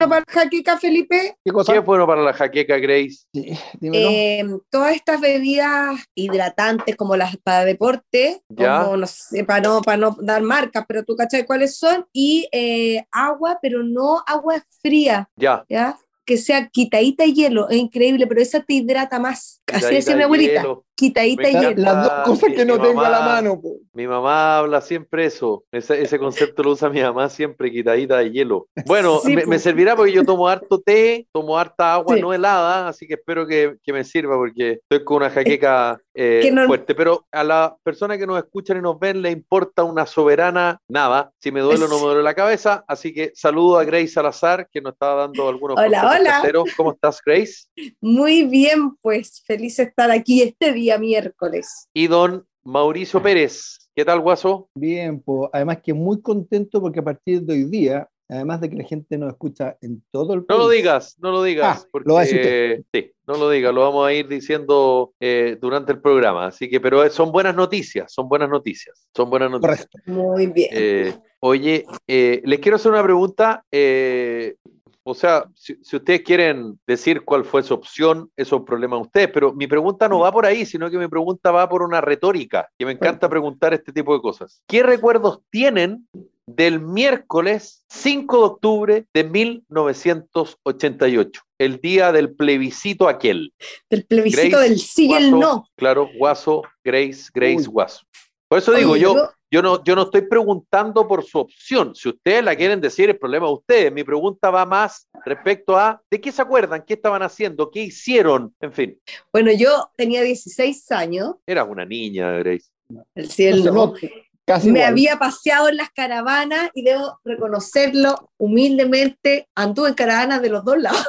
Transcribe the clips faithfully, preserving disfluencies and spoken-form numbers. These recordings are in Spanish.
para la jaqueca, Felipe? ¿Qué cosa? ¿Qué es bueno para la jaqueca, Grace? Sí, dímelo. Eh, todas estas bebidas hidratantes como las para deporte, ¿Ya? como no sé, para no, para no dar marcas, pero tú cachai cuáles son, y eh, agua, pero no agua fría, Ya. ¿ya? Que sea quitadita de hielo, es increíble, pero esa te hidrata más. Así decía mi abuelita, Hielo. quitadita Me de La- hielo. encanta. las dos cosas Mi- que mi no tengo a la mamá- mano, po. Mi mamá habla siempre eso. Ese, ese concepto lo usa mi mamá siempre, quitadita de hielo. Bueno, Sí, me, po. me servirá porque yo tomo harto té, tomo harta agua Sí. no helada, así que espero que, que me sirva porque estoy con una jaqueca eh, que no- fuerte. Pero a las personas que nos escuchan y nos ven le importa una soberana nada. Si me duele o no me duele la cabeza. Así que saludo a Grace Salazar, que nos estaba dando algunos Hola, consejos hola. caseros. ¿Cómo estás, Grace? Muy bien, pues feliz de estar aquí este día miércoles. Y don Mauricio Pérez. ¿Qué tal, guaso? Bien, pues además que muy contento porque a partir de hoy día, además de que la gente nos escucha en todo el No lo país. digas, no lo digas, Ah, porque lo va a decir usted. sí, no lo digas, lo vamos a ir diciendo eh, durante el programa. Así que, pero son buenas noticias, son buenas noticias, son buenas noticias. Correcto. Muy bien. Eh, oye, eh, les quiero hacer una pregunta. eh, o sea, si, si ustedes quieren decir cuál fue su opción, eso es un problema de ustedes, pero mi pregunta no va por ahí, sino que mi pregunta va por una retórica, que me encanta preguntar este tipo de cosas. ¿Qué recuerdos tienen del miércoles cinco de octubre de mil novecientos ochenta y ocho, el día del plebiscito aquel? Del plebiscito Grace, del sí y el Guaso, no. Claro, Guaso, Grace, Grace, Uy. Guaso. Por eso Oye, digo, yo, yo- yo, no, yo no estoy preguntando por su opción. Si ustedes la quieren decir, el problema de ustedes. Mi pregunta va más respecto a ¿de qué se acuerdan? ¿Qué estaban haciendo? ¿Qué hicieron? En fin, Bueno, yo tenía dieciséis años, eras una niña, Grace. el sí y el No, no. casi Me igual. había paseado en las caravanas y debo reconocerlo humildemente, anduve en caravanas de los dos lados.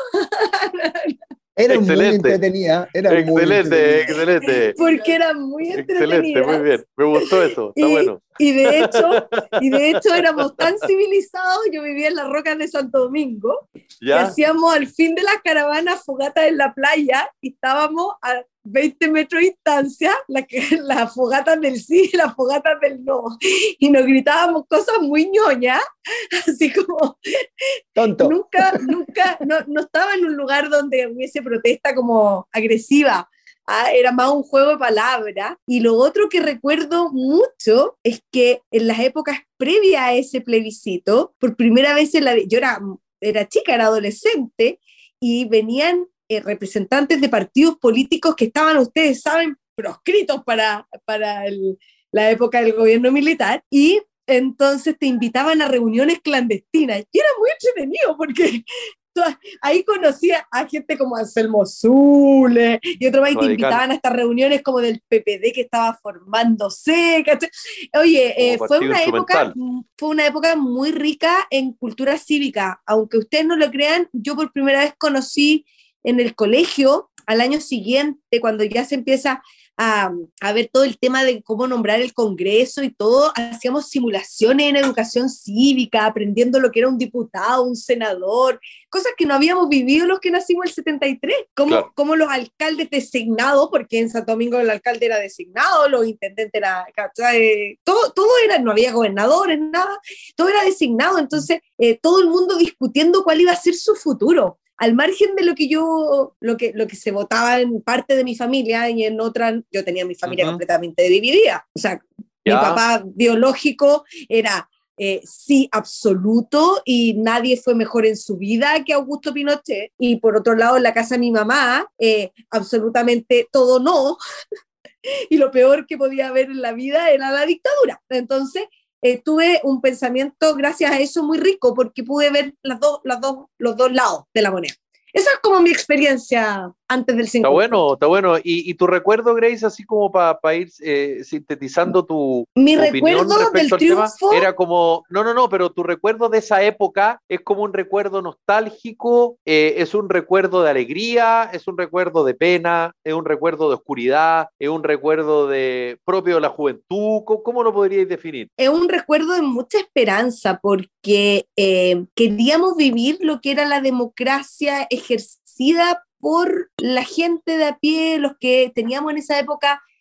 Era muy Excelente. entretenida. Era muy Excelente, entretenida. excelente. Porque eran muy Excelente, entretenidas. muy bien. Me gustó eso, está Y, bueno. y de hecho, y de hecho éramos tan civilizados, yo vivía en las rocas de Santo Domingo, que ¿Ya? hacíamos al fin de las caravanas fogatas en la playa y estábamos a veinte metros de distancia, las la fogatas del sí y las fogatas del no. Y nos gritábamos cosas muy ñoñas, así como Tonto. nunca, nunca, no, no estaba en un lugar donde hubiese protesta como agresiva. Ah, era más un juego de palabras. Y lo otro que recuerdo mucho es que en las épocas previas a ese plebiscito, por primera vez en la, yo era, era chica, era adolescente, y venían eh, representantes de partidos políticos que estaban, ustedes saben, proscritos para, para el, la época del gobierno militar, y entonces te invitaban a reuniones clandestinas. Y era muy entretenido porque ahí conocía a gente como Anselmo Zule y otro más, y te Radical. invitaban a estas reuniones como del P P D que estaba formándose, ¿cachai? Oye, eh, Como fue partido una época instrumental. fue una época muy rica en cultura cívica, aunque ustedes no lo crean. Yo por primera vez conocí en el colegio al año siguiente, cuando ya se empieza a, a ver todo el tema de cómo nombrar el Congreso y todo, hacíamos simulaciones en educación cívica, aprendiendo lo que era un diputado, un senador, cosas que no habíamos vivido los que nacimos el setenta y tres, como, Claro. como los alcaldes designados, porque en Santo Domingo el alcalde era designado, los intendentes era, ¿cachai? Todo, todo era, no había gobernadores, nada, todo era designado, entonces eh, todo el mundo discutiendo cuál iba a ser su futuro. Al margen de lo que yo, lo que, lo que se votaba en parte de mi familia y en otra, yo tenía mi familia Ujú. completamente dividida. O sea, mi Ya. papá biológico era eh, sí absoluto y nadie fue mejor en su vida que Augusto Pinochet. Y por otro lado, en la casa de mi mamá, eh, absolutamente todo no. Y lo peor que podía haber en la vida era la dictadura. Entonces, Eh, tuve un pensamiento gracias a eso muy rico porque pude ver las dos, las dos, los dos lados de la moneda. Esa es como mi experiencia antes del Está cincuenta. bueno, está bueno. ¿Y, y tu recuerdo, Grace, así como para pa ir eh, sintetizando tu, Mi tu opinión recuerdo del respecto al tema? triunfo, Era como, no, no, no, pero tu recuerdo de esa época es como un recuerdo nostálgico, eh, es un recuerdo de alegría, es un recuerdo de pena, es un recuerdo de oscuridad, es un recuerdo de propio de la juventud. ¿Cómo, cómo lo podríais definir? es un recuerdo de mucha esperanza porque eh, queríamos vivir lo que era la democracia ejercida por la gente de a pie, los que teníamos en esa época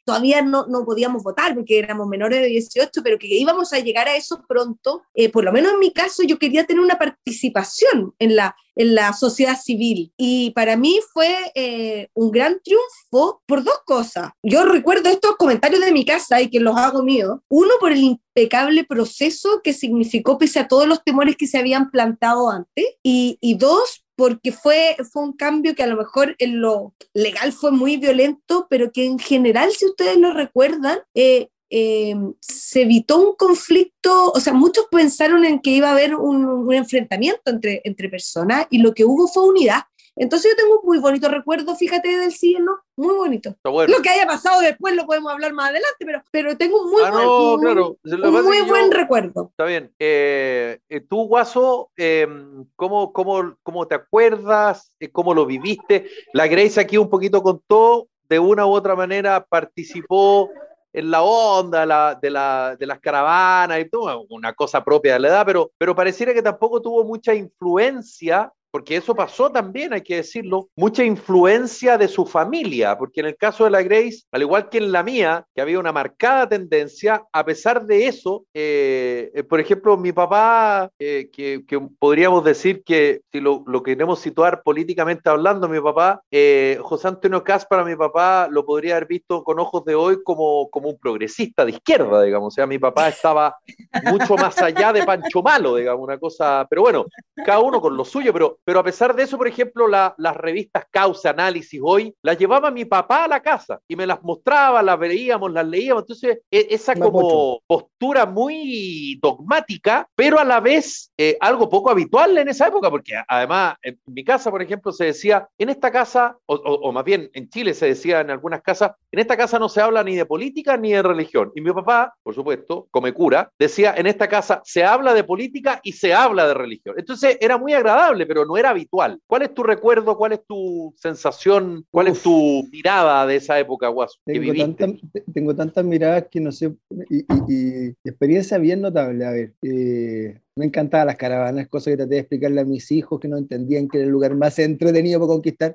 todavía no, no podíamos votar porque éramos menores de dieciocho, pero que íbamos a llegar a eso pronto. Eh, por lo menos en mi caso, yo quería tener una participación en la, en la sociedad civil. Y para mí fue eh, un gran triunfo por dos cosas. Yo recuerdo estos comentarios de mi casa y que los hago míos. Uno, por el impecable proceso que significó pese a todos los temores que se habían plantado antes. Y, y dos, porque fue, fue un cambio que a lo mejor en lo legal fue muy violento, pero que en general, si ustedes lo recuerdan, eh, eh, se evitó un conflicto, o sea, muchos pensaron en que iba a haber un, un enfrentamiento entre, entre personas y lo que hubo fue unidad. Entonces yo tengo un muy bonito recuerdo, fíjate, del cielo, muy bonito. Bueno. Lo que haya pasado después lo podemos hablar más adelante, pero, pero tengo un muy ah, buen, no, un, claro. un muy buen yo, recuerdo. Está bien. Eh, tú, Guaso, eh, ¿cómo, cómo, ¿cómo te acuerdas? ¿Cómo lo viviste? La Grace aquí un poquito contó, de una u otra manera participó en la onda la, de, la, de las caravanas y todo, una cosa propia de la edad, pero, pero pareciera que tampoco tuvo mucha influencia, porque eso pasó también, hay que decirlo, mucha influencia de su familia, porque en el caso de la Grace, al igual que en la mía, que había una marcada tendencia, a pesar de eso, eh, eh, por ejemplo, mi papá, eh, que, que podríamos decir que, si lo, lo queremos situar políticamente hablando, mi papá, eh, José Antonio Caz, para mi papá, lo podría haber visto con ojos de hoy como, como un progresista de izquierda, digamos, o sea, mi papá estaba mucho más allá de Pancho Malo, digamos, una cosa, pero bueno, cada uno con lo suyo, pero Pero a pesar de eso, por ejemplo, la, las revistas Causa, Análisis, Hoy, las llevaba mi papá a la casa y me las mostraba, las veíamos, las leíamos. Entonces, e, esa me como apoyo. postura muy dogmática, pero a la vez eh, algo poco habitual en esa época, porque además en mi casa, por ejemplo, se decía, en esta casa, o, o, o más bien en Chile se decía en algunas casas, en esta casa no se habla ni de política ni de religión. Y mi papá, por supuesto, come cura, decía, en esta casa se habla de política y se habla de religión. Entonces, era muy agradable, pero no era habitual. ¿Cuál es tu recuerdo? ¿Cuál es tu sensación? ¿Cuál Uf. es tu mirada de esa época, Guaso? Tengo, tanta, tengo tantas miradas que no sé, y, y, y experiencia bien notable. A ver, eh, me encantaban las caravanas, cosas que traté de explicarle a mis hijos que no entendían que era el lugar más entretenido para conquistar.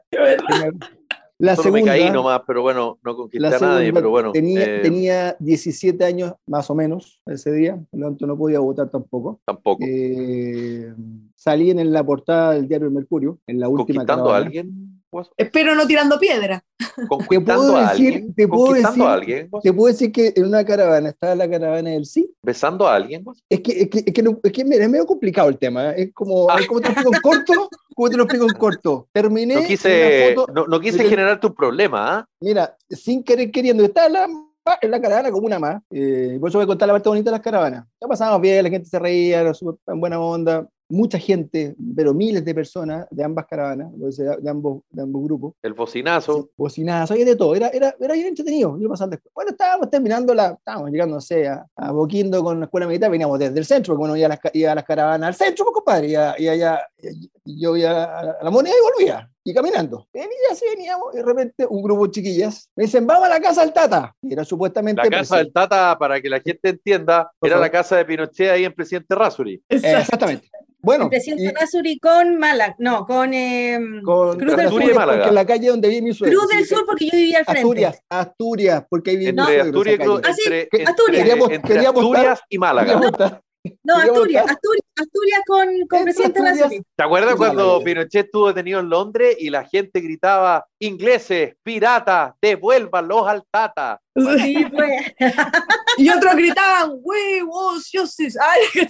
La Solo segunda, me caí nomás, pero bueno, no conquisté a nadie, pero bueno. Tenía, eh, tenía diecisiete años más o menos ese día, por lo tanto no podía votar tampoco. Tampoco. Eh, salí en la portada del diario El Mercurio, en la última ¿Conquistando caravana. a alguien? Espero no tirando piedra. ¿Conquistando a alguien? Te puedo ¿Conquistando decir, a alguien? Te puedo decir que en una caravana, estaba la caravana del sí. ¿Besando a alguien? Es que, es que, es que, no, es que mira, es medio complicado el tema, ¿eh? Es como, ah. ¿cómo te lo explico en corto? ¿Cómo te lo explico en corto? Terminé No quise, foto, no, no quise generarte un problema, ¿ah? ¿eh? Mira, sin querer queriendo, estaba la, en la caravana como una más. Eh, por eso voy a contar la parte bonita de las caravanas. Ya pasábamos bien, la gente se reía, era súper en buena onda. Mucha gente, pero miles de personas de ambas caravanas, de ambos, de ambos grupos. El bocinazo. Sí, bocinazo, había de todo, era, era, era bien entretenido. Yo pasando después. Bueno, estábamos terminando la, estábamos llegando, no sé, a, a Boquindo con la escuela militar, veníamos desde el centro, porque uno iba a las, iba a las caravanas al centro, pues, compadre, y, a, y allá, y, y yo iba a la Moneda y volvía, y caminando. Venía así, veníamos, y de repente un grupo de chiquillas me dicen, vamos a la casa del Tata. Y era supuestamente... La casa del Tata, para que la gente entienda, era la casa de Pinochet ahí en Presidente Rásuri. Exactamente. Bueno, el presidente Rásuri con Málaga, no, con, eh, con Cruz del Sur. Y Málaga. Porque en la calle donde vive mi suegro. Cruz del Sur, porque yo vivía al frente. Asturias, Asturias, porque ahí vive entre mi suegro. Asturias, Cruz, ah, sí, entre, entre, Asturias. Queríamos, entre queríamos Asturias votar, y Málaga. No, Asturias, Asturias, Asturias con, con presidente Rásuri. ¿Te acuerdas cuando Pinochet estuvo detenido en Londres y la gente gritaba, ingleses, piratas, devuélvanlos al Tata? Sí, pues. Y otros gritaban, we want justice. Ay,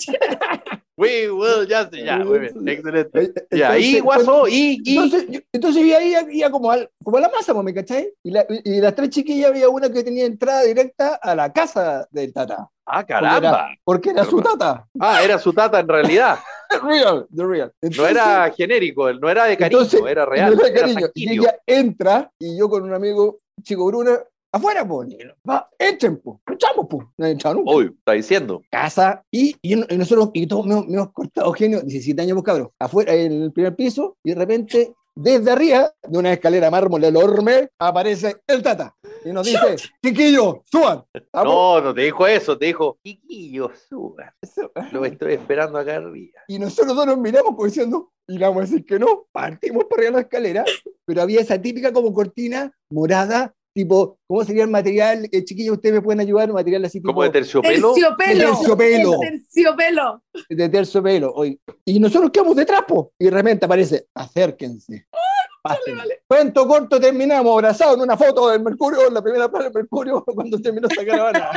We will justice. Ya, muy bien, excelente. Y ahí, Guaso, y... y... Entonces, yo, entonces yo ahí iba como, al, como a la masa, ¿me cachai? Y, la, y las tres chiquillas había una que tenía entrada directa a la casa del Tata. Ah, caramba. Porque era, porque era su tata. Ah, era su tata en realidad. Real, the real. Entonces, no era genérico, no era de cariño, entonces, era real. No era cariño. Era y ella entra y yo con un amigo, Chico Bruna, afuera, pues. Va, echen, pues. Echamos, pues. No han echado nunca. Uy, está diciendo. Casa. Y, y, y nosotros, y todos me, me hemos cortado genio, diecisiete años, pues, cabrón. Afuera, en el primer piso, y de repente, desde arriba, de una escalera mármol enorme, aparece el Tata. Y nos dice, chiquillos, suban. No, no te dijo eso, te dijo, chiquillos, suban. Lo estoy esperando acá arriba. Y nosotros dos nos miramos como diciendo, y le vamos a decir que no, partimos para arriba la escalera, pero había esa típica como cortina morada, tipo, ¿cómo sería el material? Eh, chiquillos, ¿ustedes me pueden ayudar? Material así tipo... ¿Como de terciopelo? Terciopelo. Terciopelo. Terciopelo. De terciopelo. Hoy. Y nosotros quedamos de trapo. Y de repente aparece, acérquense. Pasen. vale. Cuento corto, terminamos abrazados en una foto del Mercurio, la primera plana del Mercurio, cuando terminó esta caravana.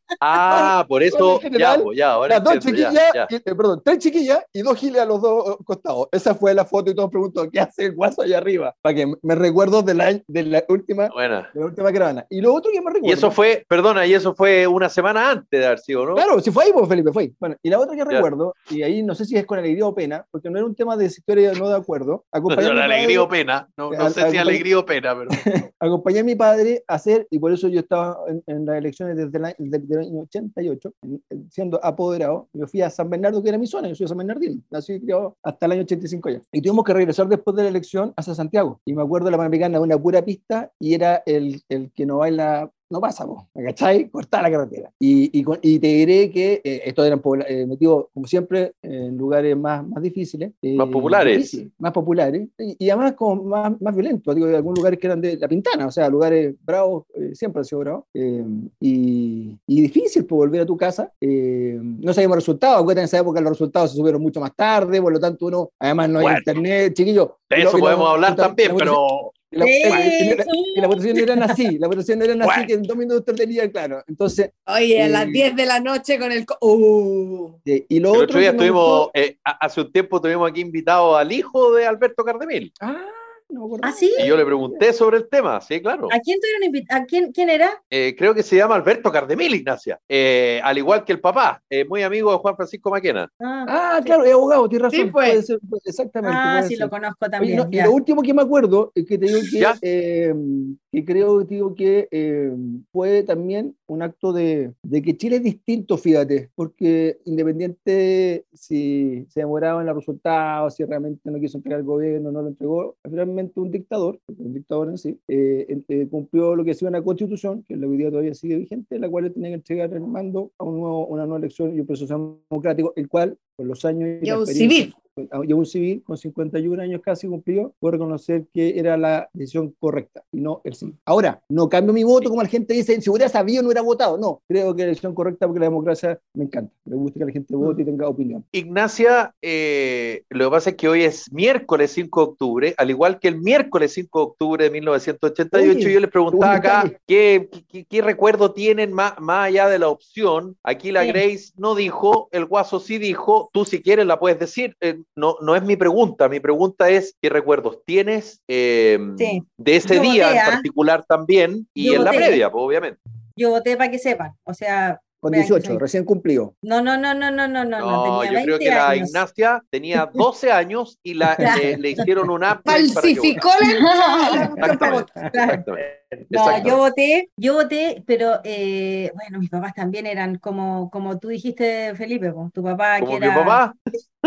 Ah, por eso, general, ya, pues, ya, ahora las dos entiendo, chiquillas, ya, ya. y, eh, perdón, tres chiquillas y dos giles a los dos costados. Esa fue la foto y todos preguntan, ¿qué hace el guaso allá arriba? Para que me recuerdo de la, de la última Buena. de la última caravana. Y lo otro que me recuerdo... Y eso fue, perdona, y eso fue una semana antes de haber sido, ¿no? Claro, si fue ahí, pues Felipe, fue ahí. Bueno, y la otra que Ya. recuerdo, y ahí no sé si es con alegría o pena, porque no era un tema de si historia no de acuerdo, acompañé No, a mi alegría o padre, pena. No, no Al- sé si acompañé- alegría o pena, pero. acompañé a mi padre a hacer, y por eso yo estaba en, en las elecciones desde el, año, desde el año ochenta y ocho, en- en- siendo apoderado. Yo fui a San Bernardo, que era mi zona, yo soy de San Bernardino, nací y criado hasta el año ochenta y cinco ya. Y tuvimos que regresar después de la elección hacia Santiago. Y me acuerdo de la Panamericana, una pura pista, y era el, el que no baila. No pasa, po, ¿me cachai? Cortar la carretera. Y, y, con- y te diré que eh, estos eran pobla- eh, metidos, como siempre, en lugares más, más difíciles. eh, Más populares. difíciles, más populares. Y, y además como más, más violentos. Digo, hay algunos lugares que eran de La Pintana, o sea, lugares bravos, eh, siempre han sido bravos. Eh, y, y difícil por volver a tu casa. Eh, no sabíamos resultados. Acuérdate, en esa época los resultados se subieron mucho más tarde, por lo tanto uno, además no hay Bueno. internet, chiquillo. De Y lo- eso y lo- podemos hablar y la- también, la votación- pero. y la, Sí. y la- y la votación no eran así, la votación no eran así, Bueno. que en dos minutos tenía claro. Entonces, Oye, a Eh, las diez de la noche con el... co- Uh. eh, y lo El otro otro día que me estuvimos, gustó- eh, a- hace un tiempo tuvimos aquí invitado al hijo de Alberto Cardemil. Ah, no me acordaba. ¿Ah, sí? Y yo le pregunté sobre el tema, sí, claro. ¿A quién tuvieron invitado? ¿A quién, quién era? Eh, creo que se llama Alberto Cardemil, Ignacia. Eh, al igual que el papá, eh, muy amigo de Juan Francisco Maquena. Ah, Ah, claro, es abogado, tienes razón. Sí, pues. Puede ser, puede- exactamente. ah, puede sí, ser. lo conozco Oye, también. no, y ya. lo último que me acuerdo es que te digo que, ¿Ya? eh, que creo digo que eh, fue también un acto de, de que Chile es distinto, fíjate, porque independiente si se demoraba en los resultados, si realmente no quiso entregar el gobierno, no lo entregó, finalmente un dictador, un dictador en sí, eh, eh, cumplió lo que decía una constitución, que es la que hoy día todavía sigue vigente, la cual le tenía que entregar el mando a un nuevo, una nueva elección y un proceso democrático, el cual, por los años y Y la a un experiencia- civil. y a un civil con cincuenta y un años casi cumplió, por reconocer que era la decisión correcta y no el sí. Ahora, no cambio mi voto como la gente dice, si hubiera sabido no hubiera votado. No, creo que la decisión correcta porque la democracia me encanta. Me gusta que la gente vote y tenga opinión. Ignacia, eh, lo que pasa es que hoy es miércoles cinco de octubre, al igual que el miércoles cinco de octubre de mil novecientos ochenta y ocho, Oye, yo les preguntaba qué buen acá qué, qué, qué recuerdo tienen más, más allá de la opción. Aquí la Sí. Grace no dijo, el Guaso sí dijo, tú si quieres la puedes decir. Eh, no, no es mi pregunta, mi pregunta es qué recuerdos tienes eh, Sí. de ese Yo día voté, en ¿ah? particular también y Yo en la voté. previa, pues, obviamente. Yo voté para que sepan. O sea, Con vean que dieciocho, soy- recién cumplido. No, no, no, no, no, no, no, no, No, tenía yo creo veinte que la años. Ignacia tenía doce años y la, le, le hicieron un upgrade para que Falsificó la, la cuestión para votar. Claro. Exactamente. No, Exactamente. yo voté, yo voté, pero eh, bueno, mis papás también eran como, como tú dijiste, Felipe, pues, tu papá Como que mi era, papá,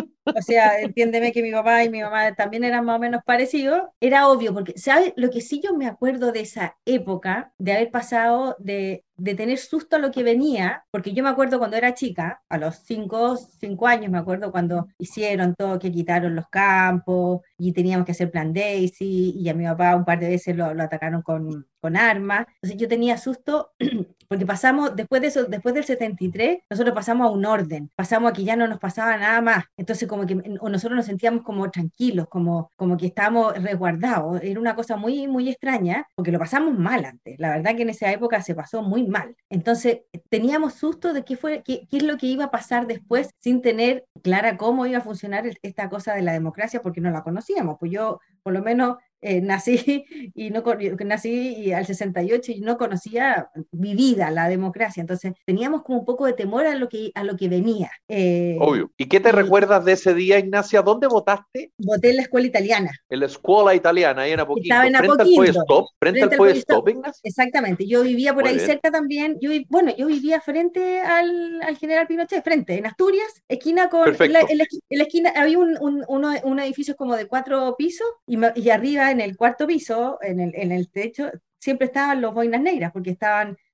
o sea, entiéndeme que mi papá y mi mamá también eran más o menos parecidos, era obvio, porque, ¿sabes? Lo que sí yo me acuerdo de esa época, de haber pasado de, de tener susto a lo que venía, porque yo me acuerdo cuando era chica, a los cinco, cinco años, me acuerdo cuando hicieron todo, que quitaron los campos y teníamos que hacer plan Daisy, y a mi papá un par de veces lo, lo atacaron con, con armas. Entonces yo tenía susto porque pasamos, después de eso, después del setenta y tres, nosotros pasamos a un orden, pasamos a que ya no nos pasaba nada más. Entonces como que o nosotros nos sentíamos como tranquilos, como, como que estábamos resguardados. Era una cosa muy, muy extraña, porque lo pasamos mal antes. La verdad que en esa época se pasó muy mal. Entonces teníamos susto de qué, fue, qué, qué es lo que iba a pasar después, sin tener clara cómo iba a funcionar esta cosa de la democracia, porque no la conocíamos. Pues yo, por lo menos, Eh, nací y no nací y al sesenta y ocho y no conocía vivida la democracia, entonces teníamos como un poco de temor a lo que, a lo que venía. Eh, obvio. ¿Y qué te y- recuerdas de ese día, Ignacia? ¿Dónde votaste? Voté en la escuela italiana, En la escuela italiana, ahí en Apoquindo. Estaba en Frente al Apoquindo. Poestop. Frente al Frente al Poestop, Poestop. Ignacia. exactamente. Yo vivía por Muy ahí bien. cerca también. Yo, vi- bueno, yo vivía frente al, al General Pinochet, frente, en Asturias, esquina con. En la, Perfecto. en la esqui- en la esquina había un, un, uno, un edificio como de cuatro pisos y, ma- y arriba, en el cuarto piso, en el, en el techo, siempre estaban los boinas negras, porque estaban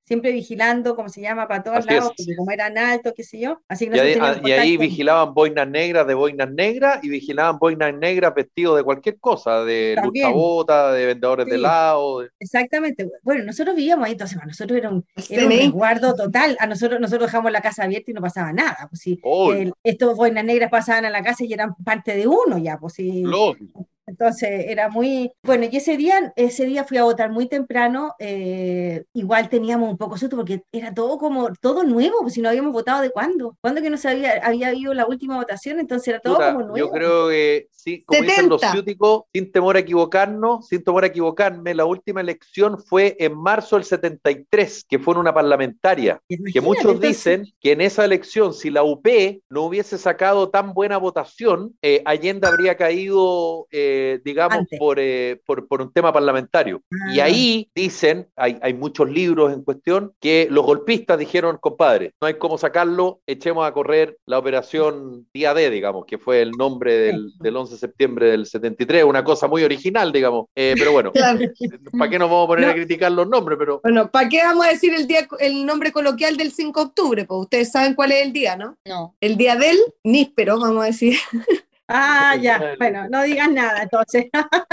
siempre vigilando, como se llama, para todos Así lados, es. porque como eran altos, qué sé yo, así que Y ahí, nosotros ah, teníamos y ahí contacto. vigilaban boinas negras de boinas negras y vigilaban boinas negras vestidos de cualquier cosa, de También, luchabotas, de vendedores de sí. helado. de- Exactamente. Bueno, nosotros vivíamos ahí, entonces para nosotros era un, era un C N I. resguardo total. A nosotros, nosotros dejamos la casa abierta y no pasaba nada. Pues si ¡Uy! estos boinas negras pasaban a la casa y eran parte de uno ya, pues si Lógico. entonces era muy, bueno, y ese día, ese día fui a votar muy temprano, eh, igual teníamos un poco susto porque era todo como, todo nuevo, pues si no habíamos votado de cuándo, cuándo que no se había, había habido la última votación, entonces era todo Chuta, como yo nuevo. creo que, sí, como dicen los setenta. ciúticos, sin temor a equivocarnos, sin temor a equivocarme, la última elección fue en marzo del setenta y tres, que fue en una parlamentaria. Que Imagínate, muchos entonces, dicen que en esa elección, si la U P no hubiese sacado tan buena votación, eh, Allende habría caído, eh, digamos, antes. por, eh, por, por un tema parlamentario. Y Ah, ahí dicen, hay, hay muchos libros en cuestión, que los golpistas dijeron, compadre, no hay cómo sacarlo, echemos a correr la operación Día D, digamos, que fue el nombre sí. del, del once de septiembre del setenta y tres, una cosa muy original, digamos. Eh, pero bueno, Claro. ¿para qué nos vamos a poner No. a criticar los nombres? Pero Bueno, ¿para qué vamos a decir el día, el nombre coloquial del cinco de octubre? Pues ustedes saben cuál es el día, ¿no? No. El día del níspero, vamos a decir. Ah, ya, bueno, no digas nada, entonces.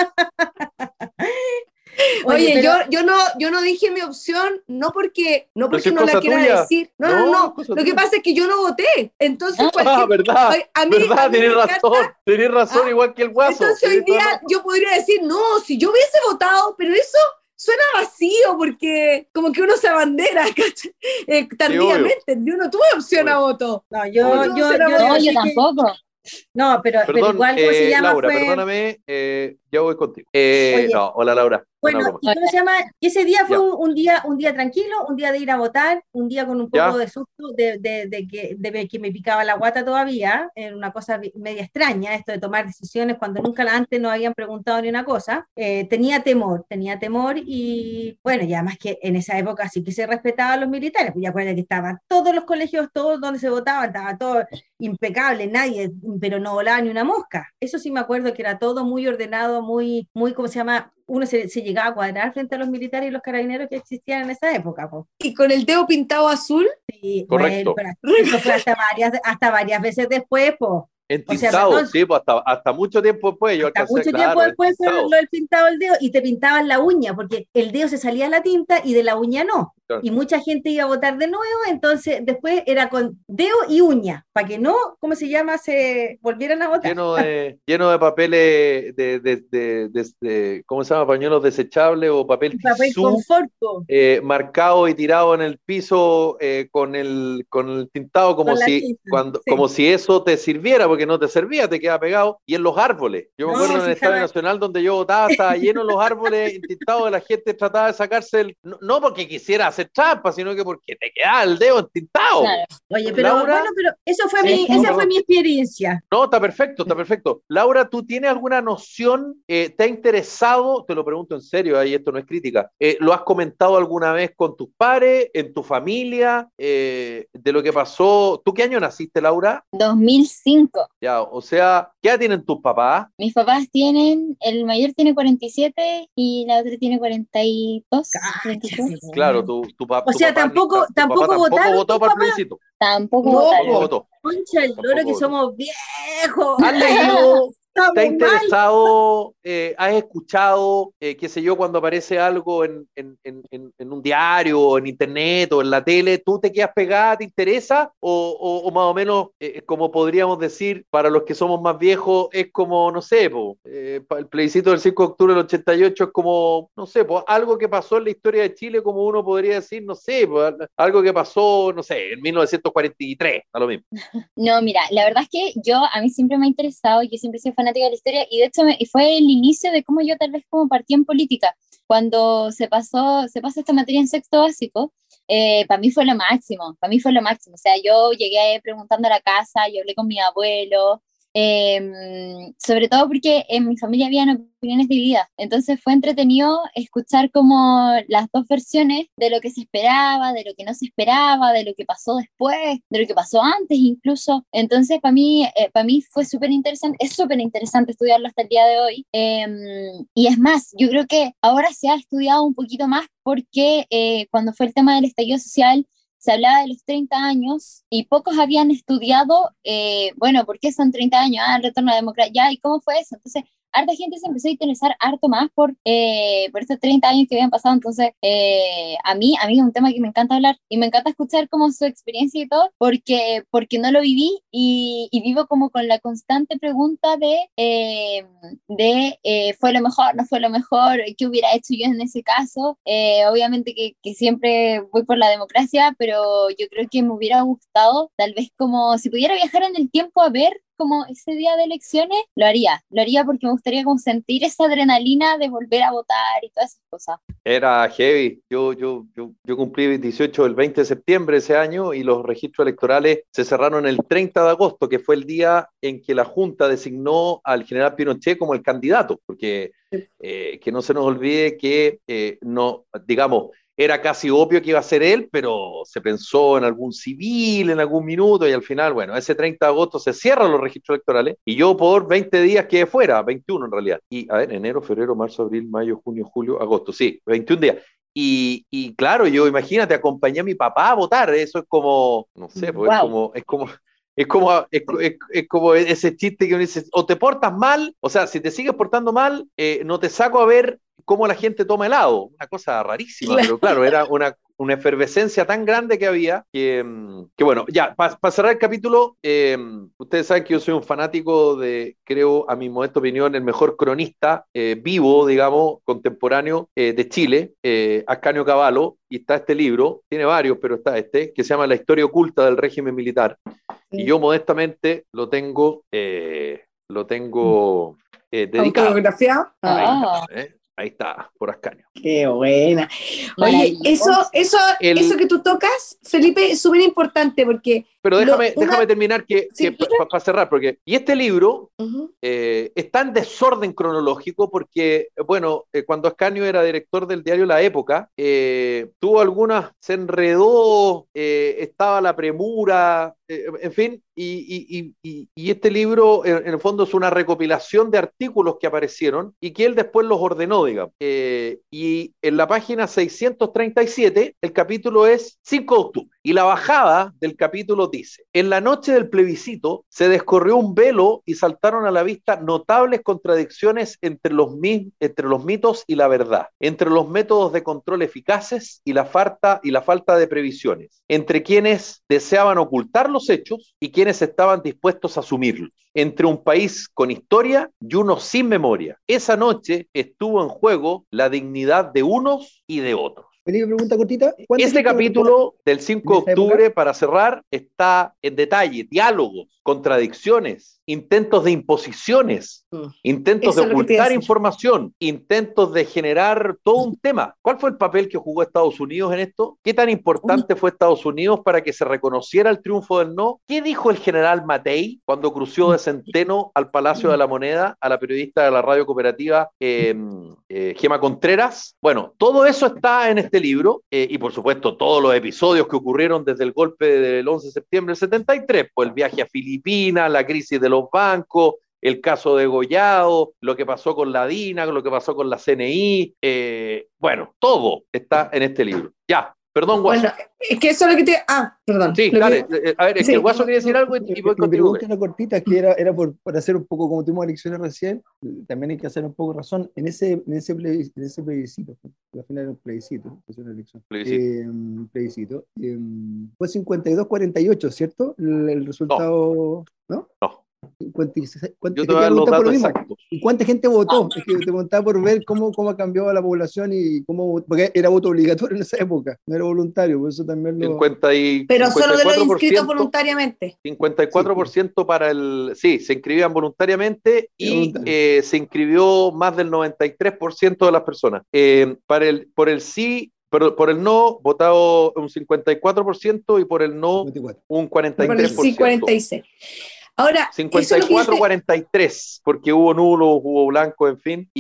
Oye, pero- yo, yo, no, yo no dije mi opción, no porque no, Pero si porque es no la cosa quiera tuya. decir. No, No, no, no no. es cosa Lo que tuya. pasa es que yo no voté. Entonces, Ah, cualquier. Ah, verdad, Oye, a mí, verdad, a mí tenés me razón, encanta- tenés razón, Ah, igual que el guaso. Entonces hoy tenés toda día la razón. yo podría decir, no, si yo hubiese votado, pero eso suena vacío porque como que uno se abandera ¿cachai? Eh, tardíamente. Yo no tuve opción Obvio. a voto. no, yo, Obvio. yo, yo, No, No, debo yo decir que- tampoco. no, pero, pero Perdón, igual, ¿cómo se eh, llama? Laura, Fue, perdóname, eh, ya voy contigo. Eh, Oye, no, hola Laura. bueno, Una broma. ¿y cómo se llama? Y ese día fue Ya. un, un día, un día tranquilo, un día de ir a votar, un día con un poco Ya. de susto de, de, de que, de que me picaba la guata todavía, era una cosa vi- media extraña, esto de tomar decisiones cuando nunca la- antes nos habían preguntado ni una cosa. Eh, tenía temor, tenía temor y bueno, y además que en esa época sí que se respetaban a los militares, pues ya acuerdan que estaban todos los colegios, todos donde se votaba, estaba todo impecable, nadie, pero no volaba ni una mosca. Eso sí me acuerdo que era todo muy ordenado, muy, muy, ¿cómo se llama? Uno se, se llegaba a cuadrar frente a los militares y los carabineros que existían en esa época, po. Y con el dedo pintado azul. Y, Correcto. bueno, pero eso fue hasta varias, hasta varias veces después, po. Entintado, perdón. sí, pues hasta, hasta mucho tiempo después. Yo Hasta alcancé, mucho claro, tiempo después fue entintado. lo del pintado del dedo y te pintaban la uña, porque el dedo se salía la tinta y de la uña no. Claro. Y mucha gente iba a votar de nuevo, entonces después era con dedo y uña, para que no, ¿cómo se llama?, se volvieran a votar. Lleno de, lleno de papeles de, de, de, de, de- ¿cómo se llama? Pañuelos desechables o papel Papel tisú, confort, po. eh, marcado y tirado en el piso eh, con, el, con el tintado como Con la si, tinta, cuando, sí. como si eso te sirviera, porque no te servía, te queda pegado. Y en los árboles. Yo me No, acuerdo en el sí, Estadio jamás. Nacional donde yo votaba, estaba lleno los árboles entintados de la gente trataba de sacarse el. No, no porque quisiera hacer trampa, sino que porque te quedaba el dedo entintado. Claro. Oye, pero Laura, bueno, pero eso fue sí, mi, no, esa perdón. fue mi experiencia. No, está perfecto, está perfecto. Laura, ¿tú tienes alguna noción? Eh, ¿te ha interesado? Te lo pregunto en serio, ahí esto no es crítica. Eh, ¿lo has comentado alguna vez con tus pares, en tu familia, eh, de lo que pasó? ¿Tú qué año naciste, Laura? dos mil cinco. Ya, o sea, ¿qué edad tienen tus papás? Mis papás tienen, el mayor tiene cuarenta y siete y la otra tiene cuarenta y dos. cuarenta y tres. Cállate, po. Claro, tu, tu, pa- O tu sea, papá, tampoco- tu tampoco papá votaron votó tus para el papás. plebiscito. Tampoco No, votaron. Tampoco votó. Concha el loro que Tampoco. somos viejos. ¿Has leído? ¿Te ha Estamos mal. interesado? Eh, ¿has escuchado, eh, qué sé yo, cuando aparece algo en, en, en, en- en un diario, o en internet, o en la tele, tú te quedas pegada, te interesa? ¿O, o, o más o menos, eh, como podríamos decir, para los que somos más viejos, es como, no sé, po, eh, pa- el plebiscito del cinco de octubre del ochenta y ocho es como, no sé, po, algo que pasó en la historia de Chile, como uno podría decir, no sé, po, algo que pasó, no sé, en mil novecientos cuarenta y tres, a lo mismo. No, mira, la verdad es que yo, a mí siempre me ha interesado, yo siempre soy fanática de la historia y de hecho me, y fue el inicio de cómo yo tal vez como partí en política. Cuando se pasó, se pasa esta materia en sexto básico, eh, para mí fue lo máximo, para mí fue lo máximo. O sea, yo llegué preguntando a la casa, yo hablé con mi abuelo, eh, sobre todo porque en mi familia habían opiniones divididas, entonces fue entretenido escuchar como las dos versiones de lo que se esperaba, de lo que no se esperaba, de lo que pasó después, de lo que pasó antes incluso. Entonces para mí, eh, para mí fue súper interesante, es súper interesante estudiarlo hasta el día de hoy, eh, y es más, yo creo que ahora se ha estudiado un poquito más porque eh, cuando fue el tema del estallido social se hablaba de los treinta años y pocos habían estudiado, eh, bueno, ¿por qué son treinta años? Ah, el retorno a la democracia, ya, ¿y cómo fue eso? Entonces, harta gente se empezó a interesar harto más por, eh, por estos treinta años que habían pasado. Entonces, eh, a mí a mí es un tema que me encanta hablar y me encanta escuchar como su experiencia y todo, porque, porque no lo viví y, y vivo como con la constante pregunta de, eh, de eh, ¿fue lo mejor? ¿No fue lo mejor? ¿Qué hubiera hecho yo en ese caso? Eh, obviamente que, que siempre voy por la democracia, pero yo creo que me hubiera gustado, tal vez como si pudiera viajar en el tiempo a ver como ese día de elecciones, lo haría, lo haría porque me gustaría como sentir esa adrenalina de volver a votar y todas esas cosas. Era heavy, yo, yo, yo, yo cumplí dieciocho el veinte de septiembre ese año y los registros electorales se cerraron el treinta de agosto, que fue el día en que la Junta designó al general Pinochet como el candidato, porque eh, que no se nos olvide que eh, no, digamos, era casi obvio que iba a ser él, pero se pensó en algún civil en algún minuto y al final, bueno, ese treinta de agosto se cierran los registros electorales y yo por veinte días quedé fuera, veintiuno en realidad. Y a ver, enero, febrero, marzo, abril, mayo, junio, julio, agosto, sí, veintiún días. Y, y claro, yo imagínate, acompañé a mi papá a votar, eso es como, no sé, pues wow. es como... Es como Es como, es, es, es como ese chiste que uno dice, o te portas mal, o sea, si te sigues portando mal, eh, no te saco a ver cómo la gente toma helado. Una cosa rarísima, claro. Pero claro, era una, una efervescencia tan grande que había que, que bueno, ya, para pa cerrar el capítulo, eh, ustedes saben que yo soy un fanático de, creo, a mi modesta opinión, el mejor cronista eh, vivo, digamos, contemporáneo eh, de Chile, eh, Ascanio Cavallo, y está este libro, tiene varios, pero está este, que se llama La historia oculta del régimen militar. Y yo modestamente lo tengo, eh, lo tengo eh, dedicado. ¿Autografía? Ahí, ah. está, eh, ahí está, por Ascanio. Qué buena. Oye, eso, eso, el, eso que tú tocas, Felipe, es súper importante porque... Pero déjame, lo, una... déjame terminar que, sí, que para pa cerrar, porque y este libro uh-huh. eh, está en desorden cronológico porque, bueno, eh, cuando Ascanio era director del diario La Época, eh, tuvo algunas, se enredó, eh, estaba la premura, eh, en fin, y, y, y, y este libro en, en el fondo es una recopilación de artículos que aparecieron y que él después los ordenó, digamos. Eh, y en la página seiscientos treinta y siete, el capítulo es cinco de octubre, y la bajada del capítulo dice: en la noche del plebiscito se descorrió un velo y saltaron a la vista notables contradicciones entre los, entre los mitos y la verdad, entre los métodos de control eficaces y la, falta, y la falta de previsiones, entre quienes deseaban ocultar los hechos y quienes estaban dispuestos a asumirlos, entre un país con historia y uno sin memoria. Esa noche estuvo en juego la dignidad de unos y de otros. Felipe, pregunta cortita. Este capítulo del cinco de octubre, para cerrar, está en detalle, diálogos, contradicciones, intentos de imposiciones, mm. intentos Eso de ocultar información, intentos de generar todo un tema. ¿Cuál fue el papel que jugó Estados Unidos en esto? ¿Qué tan importante fue Estados Unidos para que se reconociera el triunfo del no? ¿Qué dijo el general Matei cuando crució de Centeno al Palacio de la Moneda a la periodista de la radio cooperativa eh, eh, Gema Contreras? Bueno, todo eso está en este libro eh, y por supuesto todos los episodios que ocurrieron desde el golpe del once de septiembre del setenta y tres, pues el viaje a Filipinas, la crisis de los bancos, el caso de Gollado, lo que pasó con la DINA, lo que pasó con la C N I, eh, bueno, todo está en este libro. Ya, perdón, Guaso. Bueno, es que eso es lo que te... Ah, perdón. Sí, dale, que... a ver, es sí. que el Guaso quería decir algo y, y voy contigo. Mi pregunta era cortita, que era, era por, por hacer un poco, como tuvimos elecciones recién, también hay que hacer un poco razón, en ese, en ese, plebiscito, en ese plebiscito, al final era un plebiscito, es una elección, plebiscito, eh, plebiscito eh, fue cincuenta y dos a cuarenta y ocho, ¿cierto? El, el resultado... ¿No? No. cincuenta y seis, Yo te voy a dar los datos exactos. ¿Y cuánta gente votó? Es que te preguntaba por ver cómo, cómo ha cambiado la población y cómo, porque era voto obligatorio en esa época, no era voluntario, por eso también lo... cincuenta y, Pero solo de los inscritos voluntariamente. cincuenta y cuatro por ciento sí. Para el... Sí, se inscribían voluntariamente y eh, se inscribió más del noventa y tres por ciento de las personas. Eh, para el, por el sí... Pero por el no, votado un cincuenta y cuatro por ciento y por el no, cincuenta y cuatro. Un cuarenta y tres por ciento. Por el sí, cuarenta y seis por ciento. Ahora, cincuenta y cuatro a cuarenta y tres, porque hubo nulo, hubo blanco, en fin,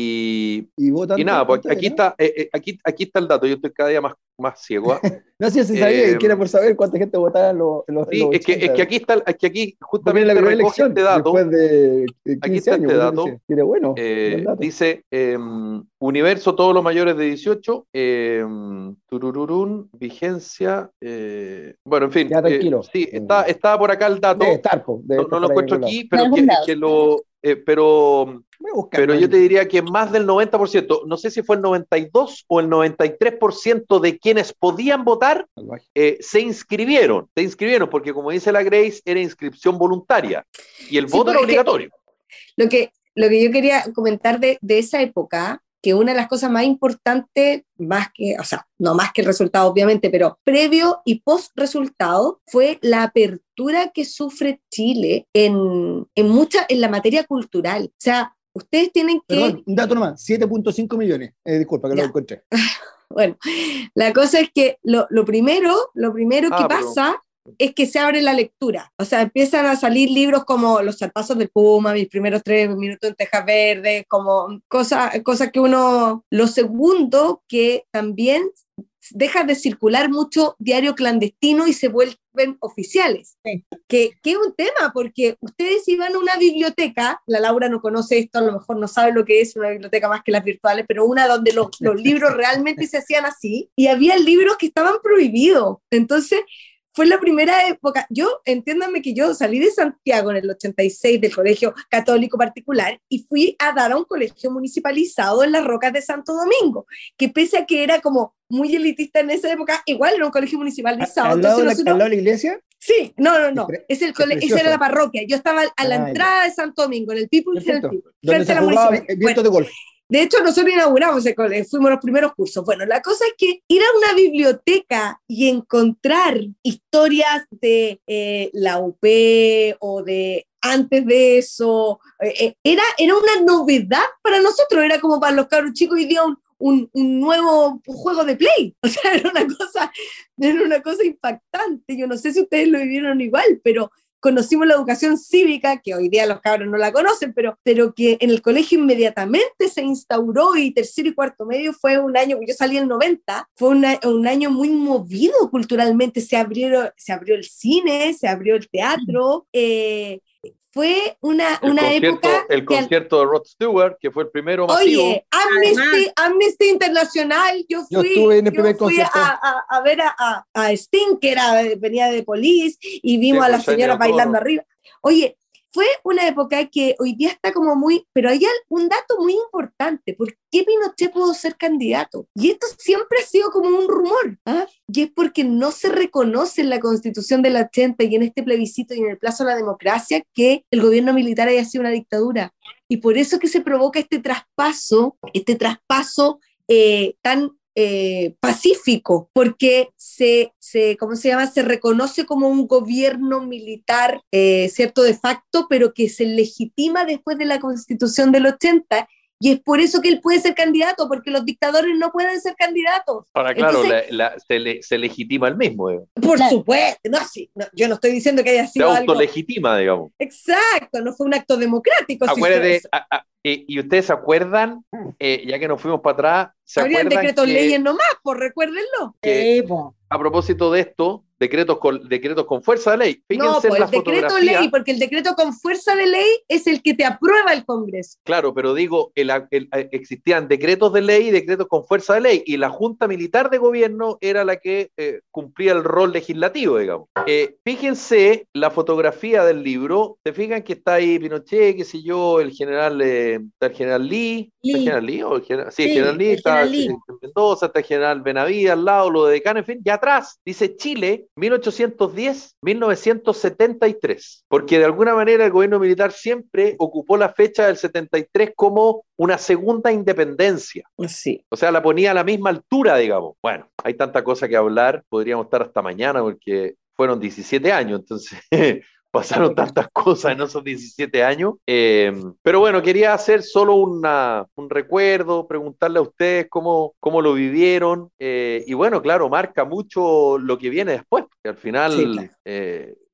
y, ¿Y, votan y nada, pues cuánto aquí era? está, eh, eh, aquí, aquí está el dato, yo estoy cada día más, más ciego. ¿ah? No sé si sabía, Eh, y quiera por saber cuánta gente votaba en los, en los, en sí, los es que, es ochenta. que aquí está, es que aquí Porque era la justamente primera recoge elección este dato, después de eh, aquí quince está años, este por eso dato, decía. Quiere bueno, buen eh, dato. dice, eh, universo, todos los mayores de dieciocho, eh, turururún, vigencia, eh, bueno, en fin, Ya eh, tranquilo. sí, Eh, está, está por acá el Debe dato, estar, po, debe no, estar no lo por ahí en encuentro algún lado. aquí, En pero algún que, lado. que lo, eh, pero, Voy a pero buscarlo. yo te diría que más del noventa por ciento, no sé si fue el noventa y dos o el noventa y tres por ciento de quienes podían votar, eh, se inscribieron, se inscribieron, porque como dice la Grace, era inscripción voluntaria, y el sí, voto pues era es que obligatorio. lo que, lo que yo quería comentar de, de esa época, que una de las cosas más importantes, más que, o sea, no más que el resultado obviamente, pero previo y post resultado, fue la apertura que sufre Chile en, en, mucha, en la materia cultural. O sea, ustedes tienen que... Perdón, un dato nomás, siete punto cinco millones. Eh, disculpa, que lo Ya. encontré. Bueno, la cosa es que lo, lo primero, lo primero Ah, que pero- pasa es que se abre la lectura. O sea, empiezan a salir libros como Los zarpazos del Puma, Mis primeros tres minutos en Tejas Verdes, como cosas cosa que uno... Lo segundo, que también deja de circular mucho diario clandestino y se vuelven oficiales. Sí. Que, que es un tema, porque ustedes iban a una biblioteca, la Laura no conoce esto, a lo mejor no sabe lo que es una biblioteca más que las virtuales, pero una donde los, los libros realmente se hacían así, y había libros que estaban prohibidos. Entonces, fue la primera época. Yo, entiéndanme que yo salí de Santiago en el ochenta y seis del colegio católico particular y fui a dar a un colegio municipalizado en las Rocas de Santo Domingo, que pese a que era como muy elitista en esa época, igual era un colegio municipalizado. ¿Al lado, de la, nosotros, ¿Al lado de la iglesia? Sí, no, no, no. Es, Es el es cole, esa era la parroquia. Yo estaba a la ah, entrada ya. de Santo Domingo, en el People's, en el People, donde frente se a la jugaba municipalidad. vientos Bueno, de golf. de hecho, nosotros inauguramos ese colegio, fuimos los primeros cursos. Bueno, la cosa es que ir a una biblioteca y encontrar historias de eh, la U P o de antes de eso, eh, era, era una novedad para nosotros, era como para los cabros chicos y dio un, un, un nuevo juego de Play. O sea, era una cosa, era una cosa impactante. Yo no sé si ustedes lo vivieron igual, pero conocimos la educación cívica, que hoy día los cabros no la conocen, pero, pero que en el colegio inmediatamente se instauró, y tercero y cuarto medio fue un año, yo salí en el noventa, fue una, un año muy movido culturalmente, se abrió, se abrió el cine, se abrió el teatro, eh, fue una, el una concierto, época... el concierto de Rod Stewart, que fue el primero masivo. Oye, Amnesty, Amnesty Internacional, yo fui, yo estuve en el yo primer fui concierto. A, a, a ver a, a, a Sting, que era, venía de Police, y vimos Sí, a la con Shiny señora bailando O'Connor. arriba. Oye, fue una época que hoy día está como muy... Pero hay un dato muy importante. ¿Por qué Pinochet pudo ser candidato? Y esto siempre ha sido como un rumor. ¿Ah? Y es porque no se reconoce en la Constitución del ochenta y en este plebiscito y en el plazo de la democracia que el gobierno militar haya sido una dictadura. Y por eso que se provoca este traspaso, este traspaso eh, tan... Eh, pacífico, porque se, se, ¿cómo se llama? Se reconoce como un gobierno militar, eh, cierto, de facto, pero que se legitima después de la Constitución del ochenta, y es por eso que él puede ser candidato, porque los dictadores no pueden ser candidatos. Ahora, claro, Entonces, la, la, se, le, se legitima el mismo. Eh. por Claro. supuesto, no, sí, no, yo no estoy diciendo que haya Se sido algo... autolegitima, digamos. Exacto, no fue un acto democrático. Acuérdate, Si a, a, y, y ustedes se acuerdan, eh, ya que nos fuimos para atrás, ¿se habrían acuerdan decretos que, leyes nomás, pues recuérdenlo. que Sí, po. a propósito de esto, decretos con, decretos con fuerza de ley? Fíjense No, en pues la el decreto fotografía. ley, porque el decreto con fuerza de ley es el que te aprueba el Congreso. Claro, pero digo, el, el, existían decretos de ley y decretos con fuerza de ley, y la Junta Militar de Gobierno era la que eh, cumplía el rol legislativo, digamos. Eh, fíjense la fotografía del libro, se fijan que está ahí Pinochet, qué sé yo, el general, eh, está el general Lee, ¿está el Lee. general Lee? ¿O el general? Sí, el Sí, general Lee, el está general Lee. eh, Mendoza, está el general Benavides al lado, lo de decano, en fin, y atrás dice Chile, mil ochocientos diez a mil novecientos setenta y tres, porque de alguna manera el gobierno militar siempre ocupó la fecha del setenta y tres como una segunda independencia. Sí. O sea, la ponía a la misma altura, digamos. Bueno, hay tanta cosa que hablar, podríamos estar hasta mañana porque fueron diecisiete años, entonces pasaron tantas cosas en esos diecisiete años. Eh, pero bueno, quería hacer solo una, un recuerdo, preguntarle a ustedes cómo, cómo lo vivieron. Eh, y bueno, claro, marca mucho lo que viene después, que al final... Sí, claro. eh, eh,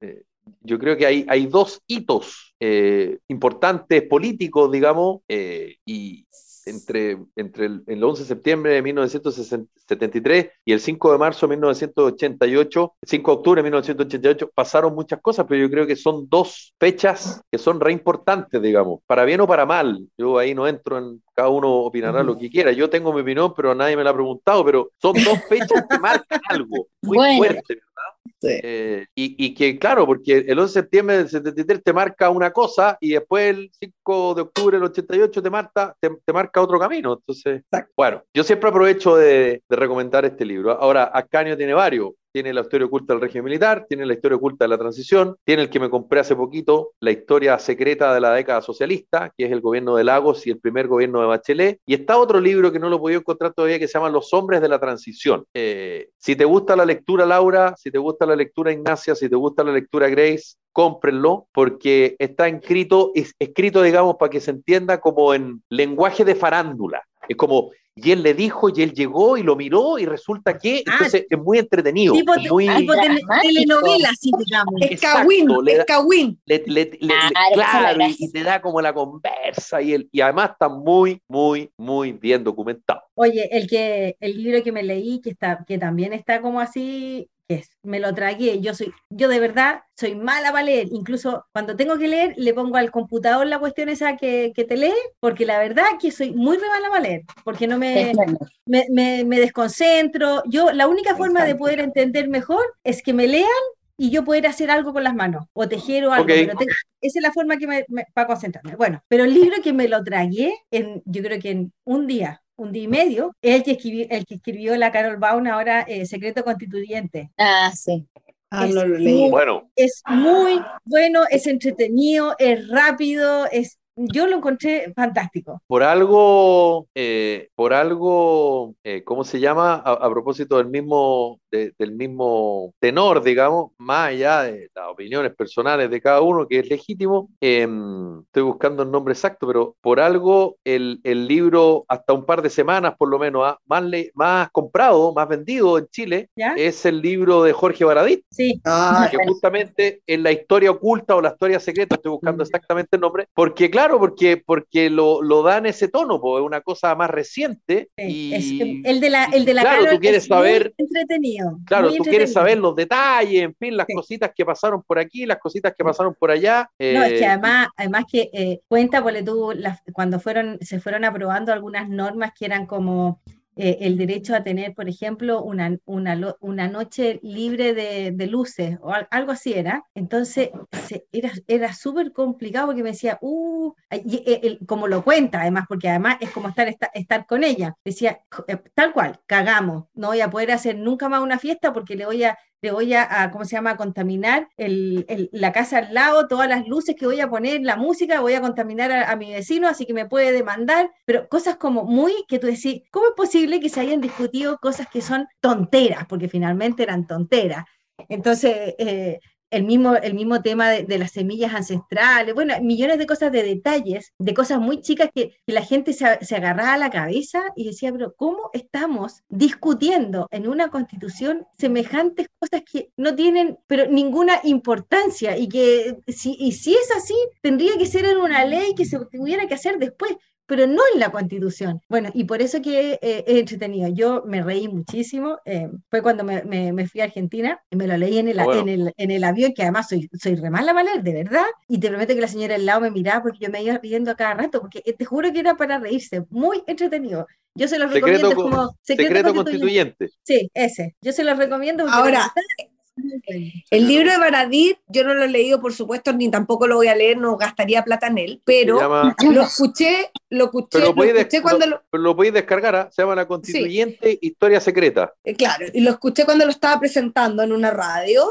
yo creo que hay, hay dos hitos eh, importantes políticos, digamos, eh, y entre, entre el, el once de septiembre de mil novecientos setenta y tres y el cinco de marzo de mil novecientos ochenta y ocho, cinco de octubre de mil novecientos ochenta y ocho, pasaron muchas cosas, pero yo creo que son dos fechas que son re importantes, digamos, para bien o para mal. Yo ahí no entro en, cada uno opinará lo que quiera. Yo tengo mi opinión, pero nadie me la ha preguntado, pero son dos fechas que marcan algo muy bueno. fuerte, ¿verdad? Sí. Eh, y, y que claro, porque el once de septiembre del setenta y tres te marca una cosa y después el cinco de octubre del ochenta y ocho te marca, te, te marca otro camino. Entonces, exacto. Bueno, yo siempre aprovecho de, de recomendar este libro. Ahora, Ascanio tiene varios. Tiene la historia oculta del régimen militar, tiene la historia oculta de la transición, tiene el que me compré hace poquito, la historia secreta de la década socialista, que es el gobierno de Lagos y el primer gobierno de Bachelet, y está otro libro que no lo he podido encontrar todavía que se llama Los hombres de la transición. Eh, si te gusta la lectura, Laura, si te gusta la lectura, Ignacia, si te gusta la lectura, Grace, cómprenlo, porque está escrito, es escrito, digamos, para que se entienda como en lenguaje de farándula. Es como, y él le dijo, y él llegó, y lo miró, y resulta que, Ah, entonces es muy entretenido. Tipo, es muy, tipo tele- telenovela, así digamos. Es Kawin, le es da- Kawin. le- le- le- le- Ah, esa es la claro, y, gracia. y te da como la conversa, y, el, y además está muy, muy, muy bien documentado. Oye, el que el libro que me leí, que está, que también está como así, que es, me lo tragué. Yo soy, yo de verdad soy mala para leer. Incluso cuando tengo que leer, le pongo al computador la cuestión esa que, que te lee, porque la verdad que soy muy re mala para leer, porque no me, me, me, me desconcentro. Yo, la única forma de poder entender mejor es que me lean y yo poder hacer algo con las manos, o tejer o algo, Ok. pero te- esa es la forma que me, me- para concentrarme. Bueno, pero el libro que me lo tragué, en, yo creo que en un día, un día y medio, es el que escribió, el que escribió la Carol Baum ahora, eh, Secreto Constituyente. Ah, sí. Ah, Es no lo leí. muy- Bueno, Es muy bueno, es entretenido, es rápido, es, yo lo encontré fantástico. por algo, eh, por algo, eh, ¿cómo se llama? A, a propósito del mismo, de- del mismo tenor, digamos, más allá de las opiniones personales de cada uno, que es legítimo, eh, estoy buscando el nombre exacto, pero por algo el, el libro, hasta un par de semanas por lo menos, ah, más, le- más comprado, más vendido en Chile, ¿Ya? es el libro de Jorge Baradit, Sí, Ah, que justamente en la historia oculta o la historia secreta, estoy buscando exactamente el nombre, porque claro, porque, porque lo, lo da en ese tono, pues es una cosa más reciente sí. Es- y el de la, el de la claro, Carol tú quieres es saber, muy entretenido. claro, muy tú quieres entretenido. saber los detalles, en fin, las Sí. cositas que pasaron por aquí, las cositas que pasaron por allá. No, es que eh, además, además que eh, cuenta, ponle tú, las- cuando fueron, se fueron aprobando algunas normas que eran como eh, el derecho a tener, por ejemplo, una, una, lo- una noche libre de, de luces, o al- algo así era. Entonces, se- era, era súper complicado porque me decía, uh, y, eh, el- como lo cuenta además, porque además es como estar, estar, estar con ella. Decía, eh, tal cual, cagamos, no voy a poder hacer nunca más una fiesta porque le voy a le voy a, a, ¿cómo se llama?, a contaminar el, el- la casa al lado, todas las luces que voy a poner, la música, voy a contaminar a, a mi vecino, así que me puede demandar, pero cosas como muy que tú decís, ¿cómo es posible que se hayan discutido cosas que son tonteras? Porque finalmente eran tonteras. Entonces, eh, el mismo, el mismo tema de, de las semillas ancestrales, bueno, millones de cosas, de detalles, de cosas muy chicas que, que la gente se, se agarraba a la cabeza y decía, pero ¿cómo estamos discutiendo en una constitución semejantes cosas que no tienen pero ninguna importancia y que si, y si es así, tendría que ser en una ley que se tuviera que hacer después, pero no en la Constitución? Bueno, y por eso que eh, es entretenido. Yo me reí muchísimo. Eh, fue cuando me, me, me fui a Argentina, y me lo leí en el, Ah, bueno. en el, en el avión, que además soy, soy re mala para leer, de verdad, y te prometo que la señora al lado me miraba porque yo me iba riendo a cada rato, porque eh, te juro que era para reírse. Muy entretenido. Yo se los recomiendo, secreto, es como secreto, Secreto constituyente. Constituyente. Sí, ese. Yo se los recomiendo porque de Ahora, verdad es muy bueno. el libro de Baradit, yo no lo he leído, por supuesto, ni tampoco lo voy a leer, no gastaría plata en él, Se pero llama, lo escuché, lo escuché, pero lo lo podéis escuché des- cuando lo- lo, pero lo podéis descargar, ¿ah? Se llama La Constituyente Historia Secreta. eh, claro, y lo escuché cuando lo estaba presentando en una radio,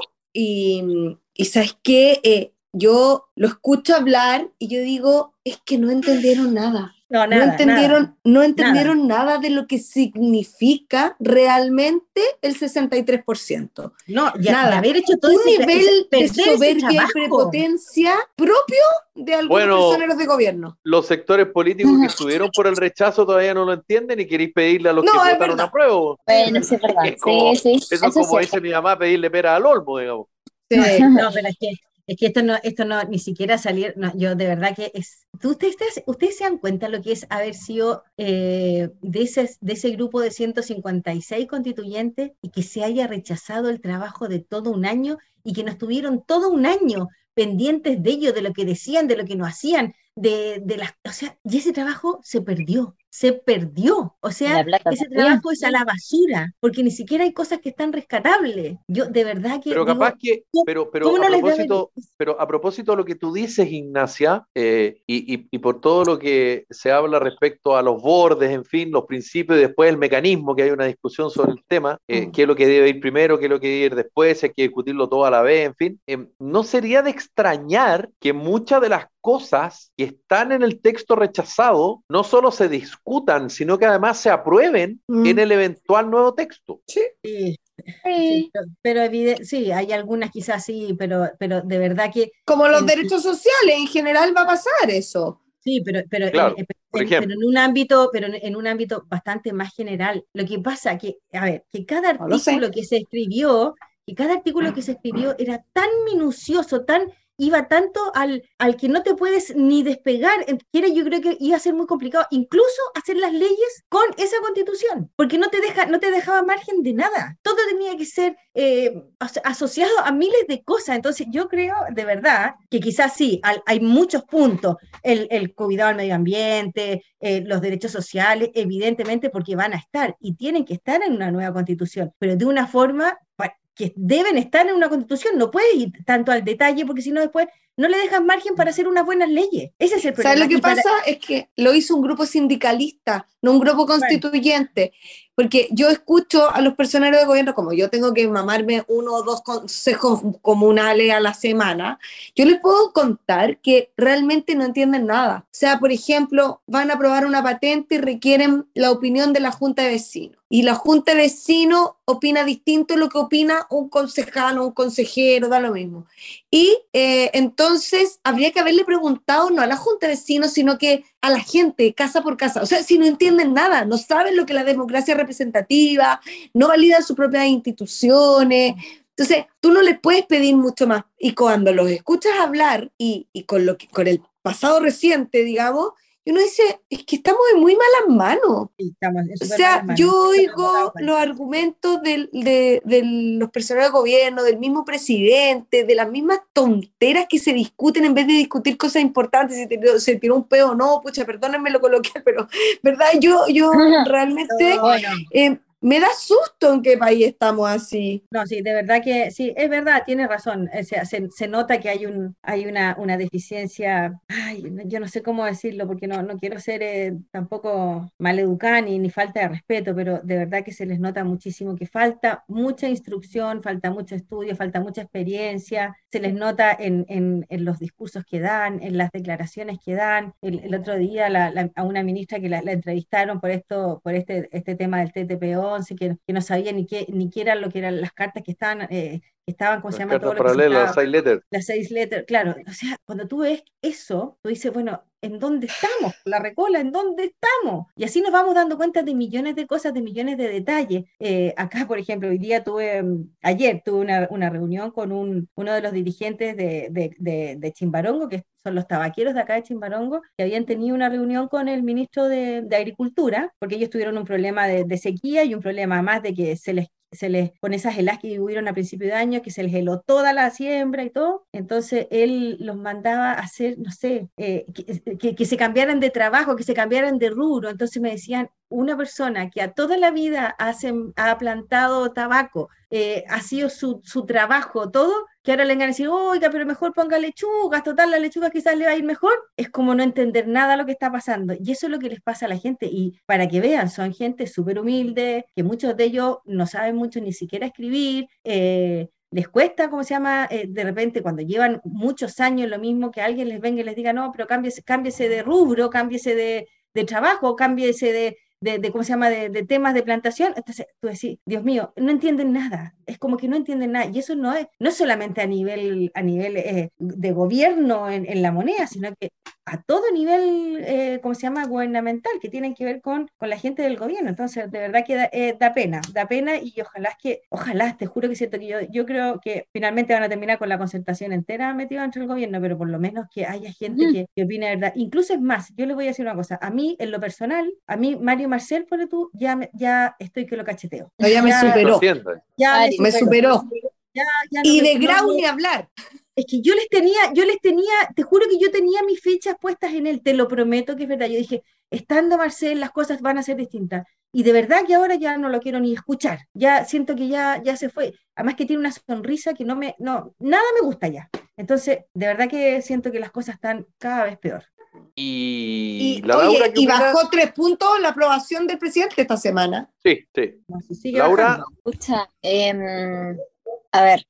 y, y ¿sabes qué? Eh, yo lo escucho hablar y yo digo, es que no entendieron nada. No, No nada, entendieron, nada. no entendieron nada. de lo que significa realmente el sesenta y tres por ciento. No, y, Nada. y haber hecho todo Un ese, nivel ese- de perder ese soberbia y trabajo. prepotencia propio de algunos Bueno, personeros de gobierno. Los sectores políticos que estuvieron por el rechazo todavía no lo entienden y queréis pedirle a los No, que es votaron verdad. apruebo. Bueno, sí, es verdad. Es como- Sí, sí. Eso es como sí. dice mi mamá, pedirle pera al olmo, digamos. Sí. No, pero es que Es que esto no, esto no, ni siquiera salir, no, yo de verdad que es, ¿ustedes, ustedes se dan cuenta lo que es haber sido eh, de, ese, de ese grupo de ciento cincuenta y seis constituyentes y que se haya rechazado el trabajo de todo un año y que nos tuvieron todo un año pendientes de ello, de lo que decían, de lo que no hacían, de, de las, o sea, y ese trabajo se perdió, se perdió, o sea, ese trabajo es a la basura, porque ni siquiera hay cosas que están rescatables. Yo de verdad que pero digo, capaz que, pero, pero, ¿cómo a no les propósito, deben? pero a propósito de lo que tú dices, Ignacia, eh, y, y, y por todo lo que se habla respecto a los bordes, en fin, los principios y después el mecanismo, que hay una discusión sobre el tema, eh, qué es lo que debe ir primero, qué es lo que debe ir después, si hay que discutirlo todo a la vez, en fin, eh, no sería de extrañar que muchas de las cosas que están en el texto rechazado no solo se discutan, sino que además se aprueben mm. en el eventual nuevo texto. Sí. Sí. Sí, pero evidente, sí, hay algunas quizás sí, pero, pero de verdad que... Como los en, derechos sociales, en general va a pasar eso. Sí, pero, pero, claro, en, en, pero en un ámbito, pero en un ámbito bastante más general. Lo que pasa que, a ver, que cada artículo no que se escribió, que cada artículo que se escribió era tan minucioso, tan iba tanto al, al que no te puedes ni despegar, era, yo creo que iba a ser muy complicado, incluso hacer las leyes con esa constitución, porque no te, deja, no te dejaba margen de nada, todo tenía que ser eh, asociado a miles de cosas, entonces yo creo de verdad que quizás sí, hay, hay muchos puntos, el, el cuidado al medio ambiente, eh, los derechos sociales, evidentemente porque van a estar, y tienen que estar en una nueva constitución, pero de una forma... que deben estar en una constitución, no puedes ir tanto al detalle porque si no después no le dejas margen para hacer unas buenas leyes. Ese es el problema. ¿Sabes lo que y pasa? Para... Es que lo hizo un grupo sindicalista, no un grupo constituyente. Bueno. Porque yo escucho a los personeros de gobierno, como yo tengo que mamarme uno o dos consejos comunales a la semana, yo les puedo contar que realmente no entienden nada. O sea, por ejemplo, van a aprobar una patente y requieren la opinión de la Junta de Vecinos. Y la Junta de Vecinos opina distinto de lo que opina un concejal o un consejero, da lo mismo. Y eh, entonces habría que haberle preguntado no a la Junta de Vecinos, sino que a la gente, casa por casa. O sea, si no entienden nada, no saben lo que es la democracia representativa, no validan sus propias instituciones. Entonces, tú no les puedes pedir mucho más. Y cuando los escuchas hablar, y, y con, lo que, con el pasado reciente, digamos, y uno dice, es que estamos en muy malas manos. Sí, estamos en o sea, malas yo oigo los argumentos de, de, de los personeros de gobierno, del mismo presidente, de las mismas tonteras que se discuten en vez de discutir cosas importantes, si te, se tiró un peo o no, pucha, perdónenme lo coloquial, pero, ¿verdad? Yo, yo realmente... No, no. Eh, me da susto en qué país estamos así. No, sí, de verdad que sí, es verdad, tiene razón. O sea, se, se nota que hay un, hay una, una deficiencia, ay, yo no sé cómo decirlo, porque no, no quiero ser eh, tampoco maleducada ni, ni falta de respeto, pero de verdad que se les nota muchísimo que falta mucha instrucción, falta mucho estudio, falta mucha experiencia, se les nota en, en, en los discursos que dan, en las declaraciones que dan. El, el otro día la, la, a una ministra que la, la entrevistaron por esto, por este, este tema del T T P O, Que, que no sabía ni qué, ni qué eran lo que eran las cartas que estaban, eh, que estaban ¿cómo se llama? Todo paralelas, las seis letters. Las seis letters, claro. O sea, cuando tú ves eso, tú dices, bueno, ¿en dónde estamos? La recola, ¿en dónde estamos? Y así nos vamos dando cuenta de millones de cosas, de millones de detalles. Eh, acá, por ejemplo, hoy día tuve, ayer tuve una, una reunión con un, uno de los dirigentes de, de, de, de Chimbarongo, que son los tabaqueros de acá de Chimbarongo, que habían tenido una reunión con el ministro de, de Agricultura, porque ellos tuvieron un problema de, de sequía y un problema más de que se les se les, con esas heladas que hubieron a principio de año, que se les heló toda la siembra y todo, entonces él los mandaba a hacer, no sé, eh, que, que, que se cambiaran de trabajo, que se cambiaran de rubro, entonces me decían, una persona que a toda la vida ha, ha plantado tabaco, eh, ha sido su, su trabajo, todo, que ahora le van a decir, oiga, pero mejor ponga lechugas, total, la lechuga quizás le va a ir mejor, es como no entender nada de lo que está pasando, y eso es lo que les pasa a la gente, y para que vean, son gente súper humilde, que muchos de ellos no saben mucho ni siquiera escribir, eh, les cuesta, ¿cómo se llama? Eh, de repente cuando llevan muchos años lo mismo, que alguien les venga y les diga, no, pero cámbiese, cámbiese de rubro, cámbiese de, de trabajo, cámbiese de... De, de, ¿cómo se llama?, de, de temas de plantación, entonces tú decís, Dios mío, no entienden nada, es como que no entienden nada, y eso no es, no es solamente a nivel, a nivel eh, de gobierno en, en la moneda, sino que a todo nivel, eh, ¿cómo se llama?, gubernamental, que tienen que ver con, con la gente del gobierno. Entonces, de verdad que da, eh, da pena, da pena y ojalá es que, ojalá, te juro que siento que yo, yo creo que finalmente van a terminar con la concertación entera metida entre el gobierno, pero por lo menos que haya gente que, que opine la verdad. Incluso es más, yo les voy a decir una cosa, a mí, en lo personal, a mí, Mario Marcel, por tú, ya, me- ya estoy que lo cacheteo. No, ya me Ya, superó, entiende. ya me Mario. me superó. superó. Ya, ya no Y me- de no Grau me- ni hablar. es que yo les tenía, yo les tenía, te juro que yo tenía mis fechas puestas en él, te lo prometo que es verdad. Yo dije, estando Marcel, las cosas van a ser distintas. Y de verdad que ahora ya no lo quiero ni escuchar. Ya siento que ya, ya se fue. Además que tiene una sonrisa que no me, no, nada me gusta ya. Entonces, de verdad que siento que las cosas están cada vez peor. Y Y, la Laura, oye, ¿qué y opina? bajó tres puntos la aprobación del presidente esta semana. Sí, sí. No, se sigue Laura, bajando. Escucha, em, a ver,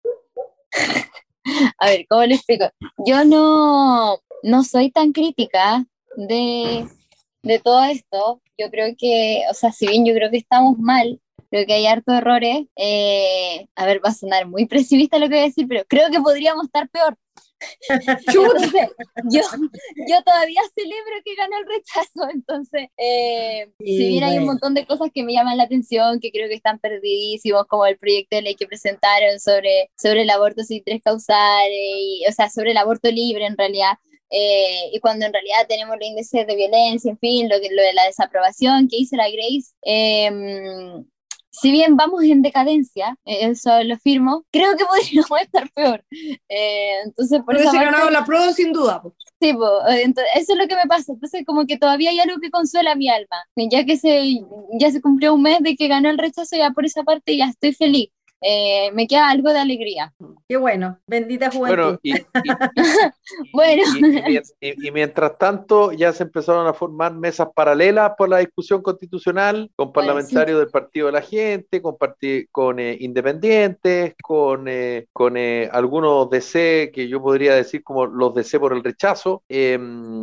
a ver, ¿cómo le explico? Yo no, no soy tan crítica de, de todo esto. Yo creo que, o sea, si bien yo creo que estamos mal, creo que hay hartos errores. eh, a ver, va a sonar muy pesimista lo que voy a decir, pero creo que podríamos estar peor. Entonces, yo, yo todavía celebro que ganó el rechazo, entonces, eh, Sí, si bien hay un bueno. montón de cosas que me llaman la atención, que creo que están perdidísimos, como el proyecto de ley que presentaron sobre, sobre el aborto sin tres causales, y, o sea, sobre el aborto libre en realidad, eh, y cuando en realidad tenemos los índices de violencia, en fin, lo, que, lo de la desaprobación que hizo la Grace, eh, si bien vamos en decadencia, eh, eso lo firmo, creo que podríamos estar peor. Eh, entonces, por esa Hubiese parte, ganado la prueba sin duda. Po. sí, po, eh, entonces, eso es lo que me pasa. Entonces, como que todavía hay algo que consuela mi alma. Ya que se, ya se cumplió un mes de que ganó el rechazo, ya por esa parte ya estoy feliz. Eh, me queda algo de alegría. Qué bueno, bendita bueno, juventud. y, y- Bueno, y- y mien- y- y mientras tanto ya se empezaron a formar mesas paralelas por la discusión constitucional, con parlamentarios del Partido de la Gente, con, parti- con eh, independientes, con, eh, con eh, algunos D C, que yo podría decir como los D C por el rechazo. eh,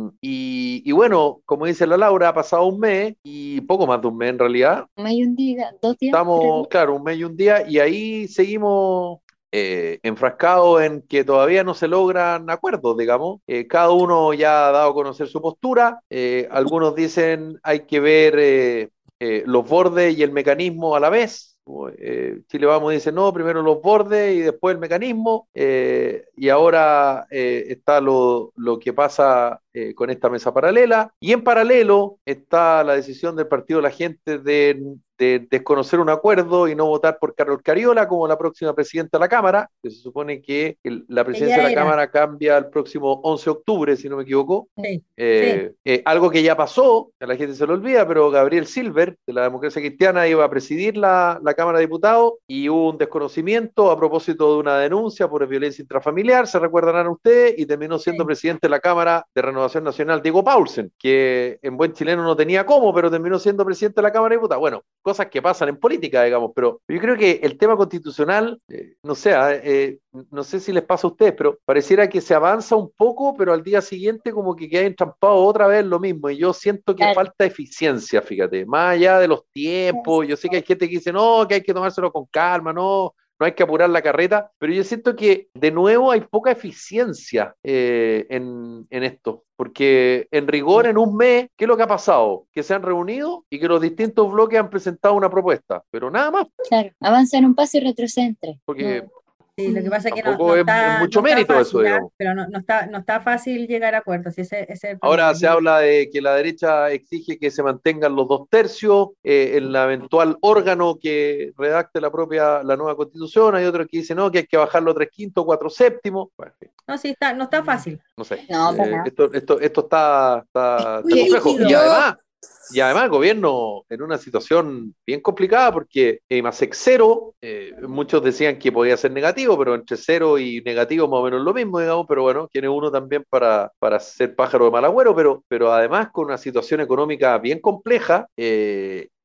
y, y bueno, como dice la Laura, ha pasado un mes y poco más de un mes en realidad. hay un día, dos días. tres Estamos, días. claro, un mes y un día, y ahí seguimos eh, enfrascados en que todavía no se logran acuerdos, digamos. Eh, cada uno ya ha dado a conocer su postura. Eh, algunos dicen hay que ver eh, eh, los bordes y el mecanismo a la vez. Eh, Chile Vamos dice no, primero los bordes y después el mecanismo. Eh, y ahora eh, está lo, lo que pasa eh, con esta mesa paralela. Y en paralelo está la decisión del Partido de la Gente de de desconocer un acuerdo y no votar por Carol Cariola como la próxima presidenta de la Cámara, que se supone que el, la presidencia Ella de la era. Cámara cambia el próximo once de octubre, si no me equivoco. Sí, Eh, eh, algo que ya pasó, a la gente se lo olvida, pero Gabriel Silver, de la Democracia Cristiana, iba a presidir la, la Cámara de Diputados y hubo un desconocimiento a propósito de una denuncia por violencia intrafamiliar, se recordarán ustedes, y terminó siendo Sí. presidente de la Cámara de Renovación Nacional, Diego Paulsen, que en buen chileno no tenía cómo, pero terminó siendo presidente de la Cámara de Diputados. Bueno, cosas que pasan en política, digamos, pero yo creo que el tema constitucional, eh, no sé, eh, no sé si les pasa a ustedes, pero pareciera que se avanza un poco, pero al día siguiente como que queda entrampado otra vez lo mismo, y yo siento que Claro. falta eficiencia, fíjate, más allá de los tiempos. Yo sé que hay gente que dice, no, que hay que tomárselo con calma, no, no hay que apurar la carreta, pero yo siento que de nuevo hay poca eficiencia eh, en, en esto, porque en rigor en un mes, ¿qué es lo que ha pasado? Que se han reunido y que los distintos bloques han presentado una propuesta, pero nada más, Claro, avanza en un paso y retrocede en tres. porque No. Sí, lo que pasa es que no, tampoco no es, está, es mucho no está mérito fácil, eso, ¿ah? digamos. Pero no, no está, no está fácil llegar a acuerdos, ese, ese es el Ahora problema. se Yo- habla de que la derecha exige que se mantengan los dos tercios eh, en la eventual órgano que redacte la propia, la nueva constitución. Hay otros que dicen no, que hay que bajarlo a tres quintos, cuatro séptimos. Bueno, en fin, No, sí, está, no está fácil. no sé. No, para Eh, nada. esto, esto, esto está, está, está Oye, complejo. líquido. Y yo- además, y además el gobierno en una situación bien complicada, porque EMASEC cero, eh, muchos decían que podía ser negativo, pero entre cero y negativo más o menos lo mismo, digamos, pero bueno, tiene uno también para, para ser pájaro de mal agüero, pero, pero además con una situación económica bien compleja, eh,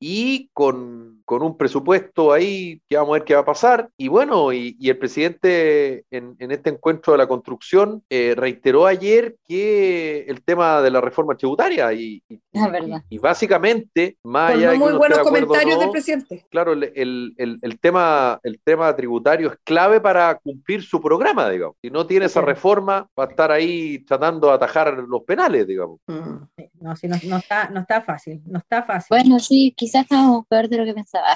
y con, con un presupuesto ahí que vamos a ver qué va a pasar. Y bueno, y, y el presidente en, en este encuentro de la construcción eh, reiteró ayer que el tema de la reforma tributaria y, y, Es verdad. y, y básicamente, más Con allá no de que muy uno buenos esté de acuerdo o comentarios no, del presidente. claro, el, el, el, el tema, el tema tributario es clave para cumplir su programa, digamos. Si no tiene esa Sí. reforma, va a estar ahí tratando de atajar los penales, digamos. Mm. No, sí, no, no está, no está fácil, no está fácil. Bueno, sí, quizás estamos peor de lo que pensaba.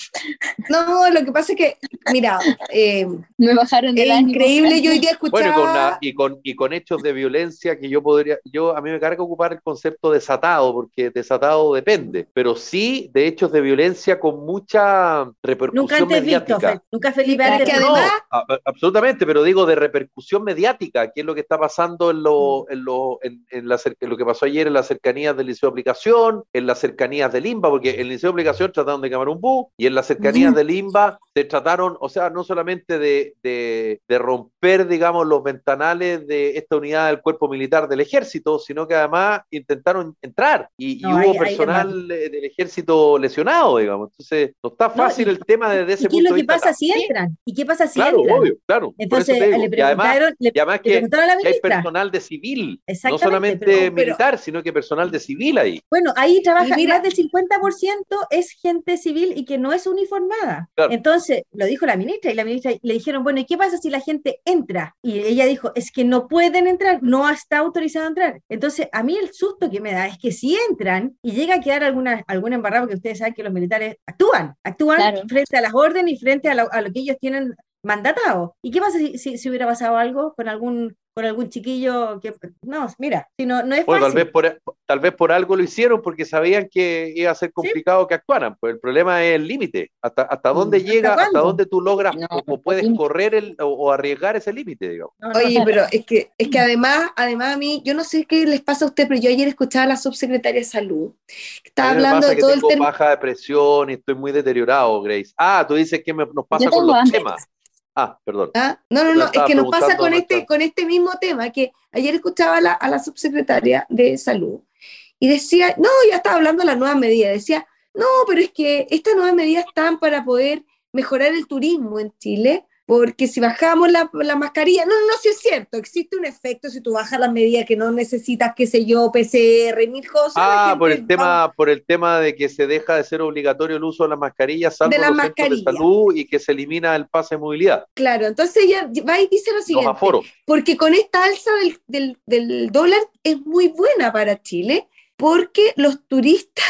No, lo que pasa es que, mira, eh, Me bajaron del es ánimo. increíble, yo hoy día Bueno, y con, escuchaba... la- y, con, y con hechos de violencia que yo podría, yo a mí me carga ocupar el concepto desatado, porque desatado depende, pero sí de hechos de violencia con mucha Nunca repercusión antes visto, mediática. Fe- nunca Felipe Pero antes es que visto. además- No, a- absolutamente, pero digo de repercusión mediática, que es lo que está pasando en lo, en lo, en, en la cer- en lo que pasó ayer en las cercanías del Liceo de Aplicación, en las cercanías del INBA, porque en el Liceo de Aplicación trataron de quemar un bus, y en las cercanías del INBA se trataron, o sea, no solamente de, de, de romper, digamos, los ventanales de esta unidad del cuerpo militar del ejército, sino que además intentaron entrar, y, y No, hubo ahí- ahí personal eh, del ejército lesionado, digamos. Entonces, no está No, fácil y- el tema desde ese ¿Y qué es punto lo de que vista. pasa si También, entran? ¿Y qué pasa si claro, entran? obvio, claro. Por Entonces eso te digo. le Y además, preguntaron, le, y además le que, preguntaron a la que hay ministra. personal de civil, no Exactamente, solamente pero- pero- militar, sino que personal de civil ahí. Bueno, ahí trabaja, Y mira- más del cincuenta por ciento es gente civil y que no es uniformada. Claro. Entonces, lo dijo la ministra, y la ministra le dijeron, bueno, ¿y qué pasa si la gente entra? Y ella dijo, es que no pueden entrar, no está autorizado a entrar. Entonces, a mí el susto que me da es que si entran y llega a quedar alguna, alguna embarrada, porque ustedes saben que los militares actúan, actúan Claro. frente a las órdenes y frente a lo, a lo que ellos tienen mandatado. ¿Y qué pasa si, si, si hubiera pasado algo con algún, con algún chiquillo que, no, mira, si no, no es Bueno, tal fácil. vez, por, tal vez por algo lo hicieron porque sabían que iba a ser complicado que actuaran. Pues el problema es el límite. ¿Hasta, hasta dónde ¿Hasta llega, hasta cuándo? dónde tú logras No, o, o no puedes límite. correr el, o, o arriesgar ese límite, digamos? No, no, Oye, no. pero es que, es que además, además a mí, yo no sé qué les pasa a usted, pero yo ayer escuchaba a la subsecretaria de Salud, que estaba A mí me hablando pasa de que todo el tengo tema. baja depresión y estoy muy deteriorado, Grace. Ah, tú dices que me- nos pasa Yo con tengo los hambre. temas. Ah, perdón. ¿Ah? No, no, Yo no, es estaba que nos pasa preguntando con a este, nuestra- con este mismo tema, que ayer escuchaba a la, a la subsecretaria de Salud y decía, no, ya estaba hablando de la nueva medida, decía, no, pero es que estas nuevas medidas están para poder mejorar el turismo en Chile, porque si bajamos la, la mascarilla, no, no, no, sí es cierto, existe un efecto si tú bajas las medidas que no necesitas, qué sé yo, P C R, mil cosas. la Ah, por el gente va- tema, por el tema de que se deja de ser obligatorio el uso de las mascarillas, salvo De las los centros de mascarillas. salud y que se elimina el pase de movilidad, Claro, entonces ella va y dice lo los siguiente. aforos. Porque con esta alza del, del, del dólar es muy buena para Chile, porque los turistas,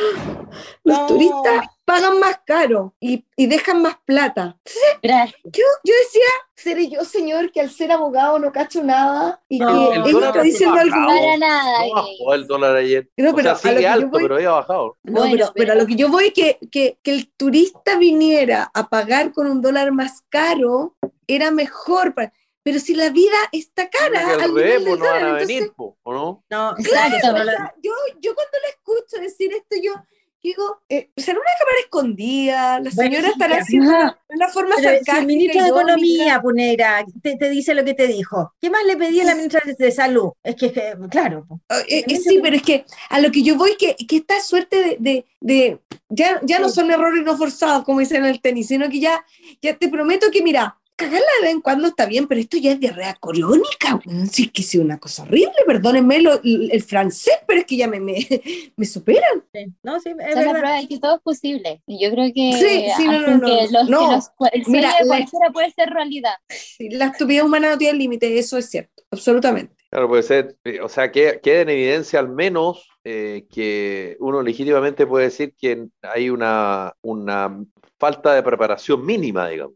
los No. turistas pagan más caro y, y dejan más plata. Gracias. Yo, yo decía, seré yo, señor, que al ser abogado no cacho nada y No, que el ella dólar está no diciendo ha algo bajado. muy... Para nada. No bajó el dólar ayer. No, O pero sea, a lo sigue que yo alto, voy- pero había bajado. No, Bueno, pero, pero a pero- lo que yo voy, que, que, que el turista viniera a pagar con un dólar más caro era mejor. para- Pero si la vida está cara Que al al revés, nivel pues del no van dólar, a entonces... venir, po, ¿o no? No, Exacto. exacto, no O la- sea, yo, yo cuando la escucho decir esto, yo digo, eh, ¿será una cámara escondida? La Bueno, señora sí, estará ya. haciendo de una forma Pero si sarcástica. el ministro de irónica. Economía, Puneira, te, te dice lo que te dijo. ¿Qué más le pedía a la ministra de, de Salud? Es que, que, claro. po. Ah, eh, eh, sí, pero es que a lo que yo voy, que, que esta suerte de, de, de- ya, ya no Sí. son errores no forzados, como dicen en el tenis, sino que ya, ya te prometo que, mira, cagarla de vez en cuando está bien, pero esto ya es diarrea coriónica. weón. Sí, es que es una cosa horrible, perdónenme lo- el, el francés, pero es que ya me, me, me superan. Sí. No, sí, es Esa es la verdad. prueba de que todo es posible. Y yo creo que Sí, sí, no, hacen no, no, que los, no. que los- el sueño Mira, de la- cualquiera puede ser realidad. Sí, la estupidez humana no tiene límite, eso es cierto, absolutamente. Claro, puede ser, eh, o sea, que queda en evidencia al menos eh, que uno legítimamente puede decir que hay una, una falta de preparación mínima, digamos.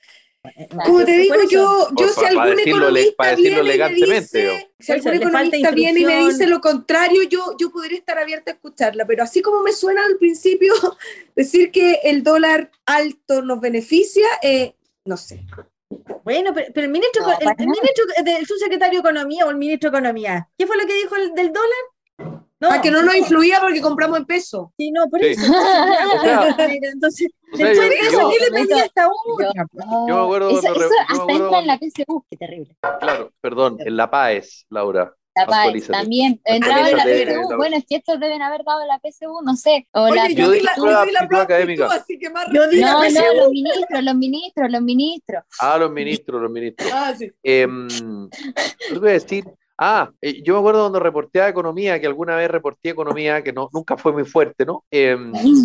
Como te Por digo, eso, yo, yo Por- si pa- pa algún decirlo le- economista pa decirlo viene y me elegantemente, dice, digamos. si Por eso, algún le falta economista viene y me instrucción. dice lo contrario, yo, yo podría estar abierta a escucharla, pero así como me suena al principio decir que el dólar alto nos beneficia, eh, no sé. Bueno, pero, pero el ministro, No, el, para el nada. ministro del subsecretario de Economía o el ministro de Economía, ¿qué fue lo que dijo el, del dólar? No, A que no nos influía porque compramos en peso. sí, no, por Sí. eso. O sea, Mira, entonces, o sea, después yo- de eso, yo- ¿qué le pedía hasta Yo- otra? no, Yo me acuerdo eso, cuando eso re- yo me hasta acuerdo entra en la cuando- P S U, qué terrible. Claro, perdón, en La Paz, Laura. Capaz, Actualízate. también entraba en la Actualízate, P S U. Laura. Bueno, es que estos deben haber dado la P S U, no sé. O la Oye, yo Yo di di la, prueba yo di la aptitud prueba académica. aptitud, así que más Yo di la No, P S U. no, los ministros, los ministros, los ministros. Ah, los ministros, los ministros. Ah, sí. Eh, ¿qué voy a decir? Ah, eh, yo me acuerdo cuando reporteaba economía, que alguna vez reporté economía, que no, nunca fue muy fuerte, ¿no? Eh,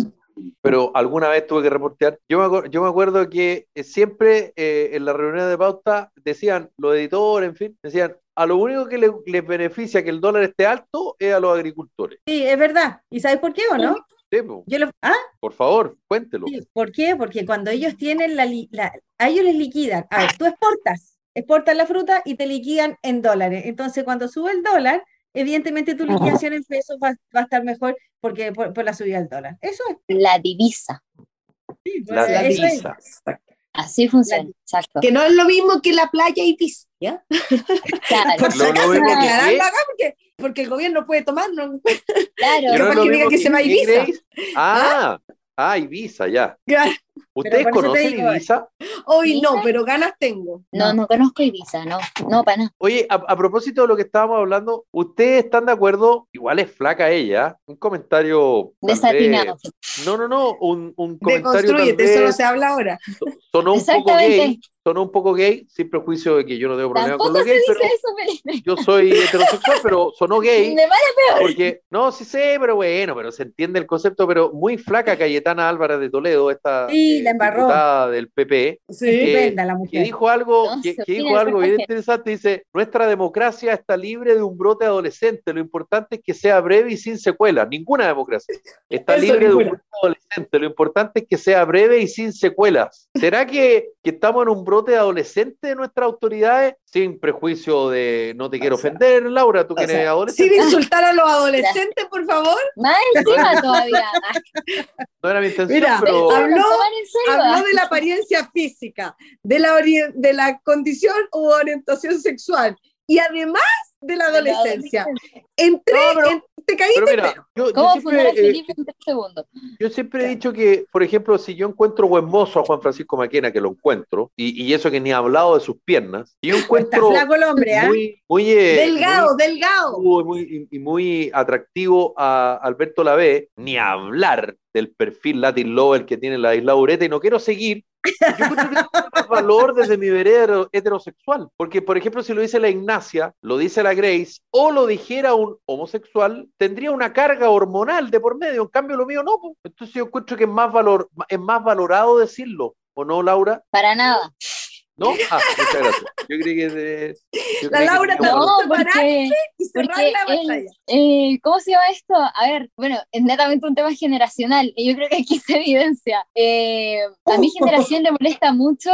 pero alguna vez tuve que reportear. Yo me, acuer- yo me acuerdo que eh, siempre eh, en la reunión de pauta decían, los editores, en fin, decían, a lo único que le- les beneficia que el dólar esté alto es a los agricultores. Sí, es verdad. ¿Y sabes por qué o no? Sí, po, Yo lo, ah, por favor, cuéntelo. sí, ¿por qué? Porque cuando ellos tienen la, li- la- a ellos les liquidan. A ver, tú exportas, exportas la fruta y te liquidan en dólares. Entonces, cuando sube el dólar, evidentemente tu liquidación en pesos va, va a estar mejor porque por, por la subida del dólar. Eso es. La divisa. Sí, La pues, eso es. divisa. Así funciona, exacto. Que no es lo mismo que la playa Ibiza, ¿ya? Claro, Por si Lo- lo acaso, mismo para que aclararlo qué. acá, porque, porque el gobierno puede tomarlo. claro. Que no capaz es lo que diga mismo que se va a ¿qué, Ibiza. Grace? Ah, ah, Ibiza, ya. Claro. ¿Ustedes por eso te conocen digo, Ibiza? Hoy no, pero ganas tengo. No, no conozco Ibiza, no, no, para nada. Oye, a, a propósito de lo que estábamos hablando, ¿ustedes están de acuerdo? Igual es flaca ella. Un comentario. tal vez- Desatinado. No, no, no. Un, un comentario tal Deconstrúyete, eso no vez se habla ahora. sonó un poco Exactamente. gay. Sonó un poco gay, sin prejuicio de que yo no tengo problema con Tampoco los se gays, dice pero eso, Felipe. yo soy heterosexual, pero sonó gay. De mala Porque, no, sí sé, pero bueno, pero se entiende el concepto, pero muy flaca Cayetana Álvarez de Toledo, esta Sí, eh, la embarró. diputada del P P, Sí. eh, Estupenda la que mujer. dijo algo, No, que, se que opina dijo el algo bien reportaje. interesante, dice, nuestra democracia está libre de un brote adolescente, lo importante es que sea breve y sin secuelas, ninguna democracia está Eso, libre de un ninguna. brote adolescente, lo importante es que sea breve y sin secuelas. ¿Será que, que estamos en un brote adolescente de nuestras autoridades? Sin prejuicio de, no te quiero O sea, ofender, Laura, tú que O eres sea, adolescente. sin insultar a los adolescentes, por favor. Más encima todavía. No era mi intención, Mira, pero... hablo- Nos toman en serio. Habló de la apariencia física, de la, ori- de la condición u orientación sexual y además de la adolescencia. Entré, No, pero- en- te caíste Pero mira, entero. yo, yo ¿Cómo siempre, fundar a eh, Felipe en tres segundos? yo siempre he dicho que, por ejemplo, si yo encuentro buen mozo a Juan Francisco Maquena, que lo encuentro, y, y eso que ni ha hablado de sus piernas, y yo Está encuentro flaco el hombre, ¿ah? muy, muy, eh, Delgado, muy, delgado. muy- y muy atractivo a Alberto Lavé, ni hablar del perfil Latin Lover que tiene la Isla Ureta, y no quiero seguir. Yo creo que tiene más valor desde mi vereda heterosexual, porque por ejemplo si lo dice la Ignacia, lo dice la Grace, o lo dijera un homosexual, tendría una carga hormonal de por medio, en cambio lo mío no, pues. Entonces yo encuentro que es más valor, es más valorado decirlo, ¿o no, Laura? Para nada. ¿No? Ah, muchas gracias. Yo creí que de- yo La creí que Laura tenía está- un No, valor. porque, Y cerrar porque la el- batalla. eh, ¿cómo se llama esto? A ver, bueno, es netamente un tema generacional y yo creo que aquí se evidencia. Eh, a mi generación le molesta mucho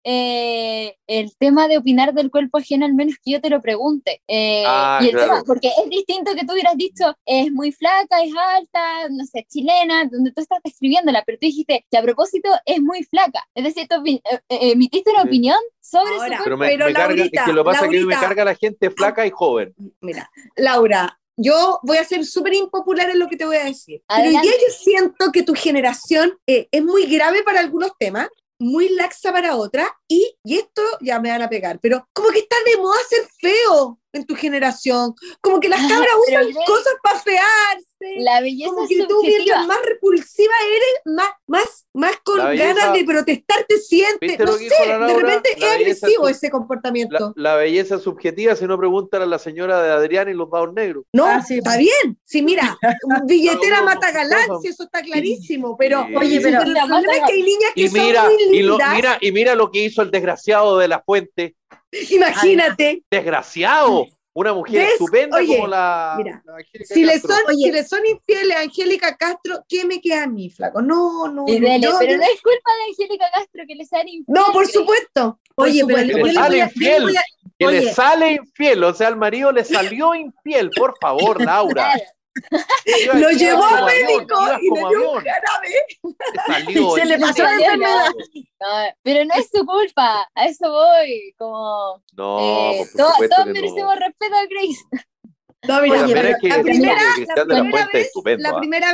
eh, el tema de opinar del cuerpo ajeno, al menos que yo te lo pregunte. Eh, Ah, y el claro. tema, porque es distinto que tú hubieras dicho, es muy flaca, es alta, no sé, chilena, donde tú estás describiéndola, pero tú dijiste que a propósito es muy flaca. Es decir, tú opi- eh, eh, emitiste una Sí. opinión sobre Ahora, su Pero cuerpo. me, Pero me carga, es Laurita, que lo que pasa es que a mí me Laurita. carga la gente flaca y joven. Mira, Laura, yo voy a ser súper impopular en lo que te voy a decir. Pero hoy Adelante. día yo siento que tu generación eh, es muy grave para algunos temas, muy laxa para otras, y, y esto ya me van a pegar, pero como que está de moda ser feo en tu generación, como que las Ah, cabras pero usan Grace, cosas para fearse, La belleza como es que tú subjetiva. mientras más repulsiva eres, más, más, más con La belleza- ganas de protestar te sientes, ¿Viste no lo que sé, dijo la de Laura? repente La es belleza agresivo es- ese comportamiento. La, la belleza subjetiva, si no preguntan a la señora de Adrián y los dados negros. No, Ah, sí, está pues. bien. Sí, mira, billetera No, no, mata no, galán, no. si eso está clarísimo. Pero, Sí. Oye, pero- el problema es que hay niñas que Y son mira, muy y, lo, lindas. mira, y mira lo que hizo el desgraciado de la fuente. Imagínate, Desgraciado. Una mujer ¿Ves? estupenda Oye, como la. mira, la Angélica si le, Castro. son, Oye. si le son infieles a Angélica Castro, ¿qué me queda a mí, flaco? No, no, Y no, dele, yo- pero yo- no es culpa de Angélica Castro que le sean infiel. no, por Grace. supuesto. por Oye, pero supuesto. Que yo le le sale voy a- yo le infiel. voy a- Que Oye. le sale infiel. O sea, al marido le salió infiel. Por favor, Laura. Claro. Iba- Lo ibas llevó como a avión, médico ibas y le como dio un avión. jarabe. Te salió Se le pasó la infiel. enfermedad. No, pero no es su culpa, a eso voy. Como, No, eh, pues, por to- supuesto todos que no. merecemos respeto a Grace. No, mira, Oye, También pero hay que la decir primera, que la Cristian de la primera Fuente es vez, estupendo. la ¿ah? primera vez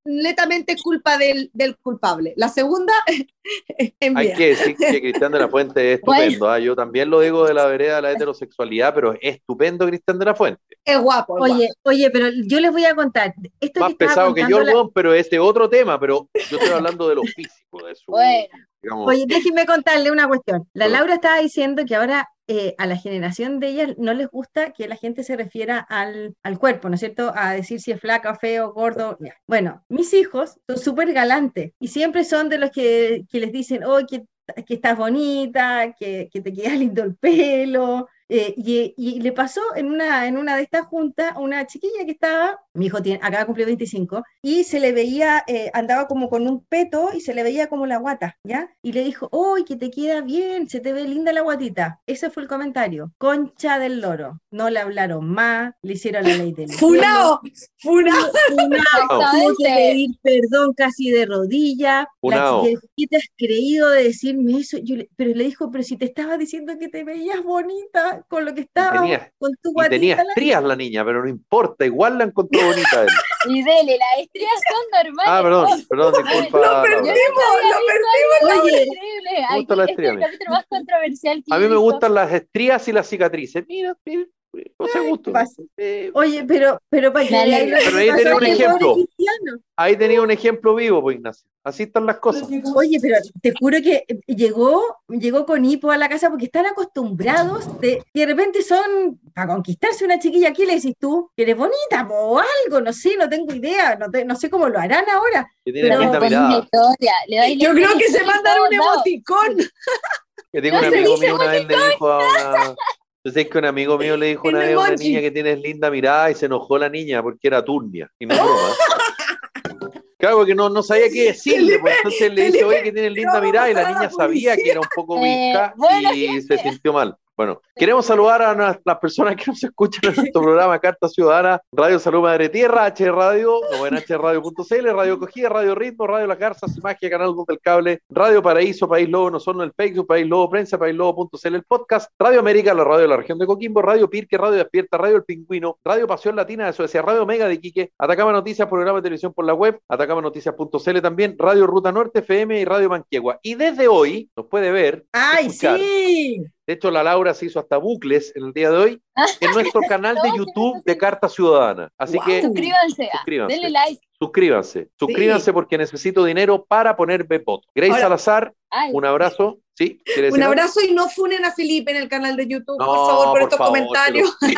netamente es culpa del, del culpable. La segunda es Hay mía. que decir que Cristian de la Fuente es estupendo. ¿ah? Yo también lo digo de la vereda de la heterosexualidad, pero es estupendo Cristian de la Fuente. Es guapo. Es Oye, guapo. oye, pero yo les voy a contar. Esto Más que estaba pesado que yo, contando la- weón, pero este otro tema, pero yo estoy hablando de lo físico, de su, Bueno. digamos, Oye, déjenme contarle una cuestión. La Bueno. Laura estaba diciendo que ahora eh, a la generación de ellas no les gusta que la gente se refiera al, al cuerpo, ¿no es cierto? A decir si es flaca, feo, gordo. Ya. Bueno, mis hijos son súper galantes y siempre son de los que, que les dicen, oh, que, que estás bonita, que, que te queda lindo el pelo. Eh, y, y le pasó en una, en una de estas juntas a una chiquilla que estaba, mi hijo tiene, acaba de cumplir veinticinco, y se le veía, eh, andaba como con un peto y se le veía como la guata, ¿ya? Y le dijo, ¡uy, que te queda bien! Se te ve linda la guatita. Ese fue el comentario. Concha del loro. No le hablaron más, le hicieron la ley del ¡Funao! ¡Funao! Tuvo que pedir perdón casi de rodillas. La Funao. chiquilla, ¿qué te has creído de decirme eso? Yo le- pero le dijo, pero si te estaba diciendo que te veías bonita con lo que estaba, tenía- con tu y guatita. tenía la- estrías la niña, pero no importa, igual la encontró bonita él. Y dele, las estrías son normales. Ah, perdón, perdón, disculpa. Lo Laura. perdimos, Yo lo perdimos. Oye, Increíble. Me Aquí, gusta la este estría, es el mira. capítulo más controversial que A yo mí he me visto. gustan las estrías y las cicatrices. Mira, mira, no sé gusto. pasa. Eh, Oye, pero, pero para que Me veáis lo alegro. que Pero ahí pasó tenía un a este ejemplo. pobre cristiano. Ahí tenía un ejemplo vivo, pues Ignacio. Así están las cosas. Oye, pero te juro que llegó, llegó con hipo a la casa porque están acostumbrados de, y de repente son, para conquistarse una chiquilla, ¿qué le decís tú? Que eres bonita, po, o algo, no sé, no tengo idea, no, te- no sé cómo lo harán ahora. Que tiene Pero linda Ponéis la mirada. historia, le dais la Yo creo historia que se y mandaron un todo dado. emoticón. Que tengo No un se amigo dice mío una vez le dijo a una. Yo sé que un amigo mío le dijo El una vez a una emoji. niña que tienes linda mirada y se enojó la niña porque era turnia. Y no es broma. Claro, que no, no sabía qué decirle, pues entonces le dice, Felipe, oye, que tienes linda vamos mirada, y a la la niña sabía policía. que era un poco Eh, visca bueno, y se sintió mal. Bueno, queremos saludar a las, las personas que nos escuchan en nuestro programa Carta Ciudadana, Radio Salud Madre Tierra, H Radio, o en h radio punto c l, Radio Cogida, Radio Ritmo, Radio Las Garzas, Magia, Canal dos del Cable, Radio Paraíso, País Lobo, no solo en el Facebook, País Lobo Prensa, País Lobo punto c l, el podcast, Radio América, la radio de la región de Coquimbo, Radio Pirque, Radio Despierta, Radio El Pingüino, Radio Pasión Latina de Suecia, Radio Mega de Iquique, Atacama Noticias, programa de televisión por la web, atacama noticias punto c l también, Radio Ruta Norte, F M y Radio Manquegua. Y desde hoy nos puede ver, ¡Ay, escuchar. sí! De hecho, la Laura se hizo hasta bucles en el día de hoy en nuestro canal de No, YouTube de Carta Ciudadana. Así Wow. que Suscríbanse, ah, Suscríbanse. denle like. suscríbanse, suscríbanse porque necesito dinero para ponerme voto. Grace Ahora- Salazar, Ay, un abrazo. ¿Sí? ¿Quiere Un decir algo? abrazo y no funen a Felipe en el canal de YouTube, No, por favor, por, por estos favor, comentarios. Los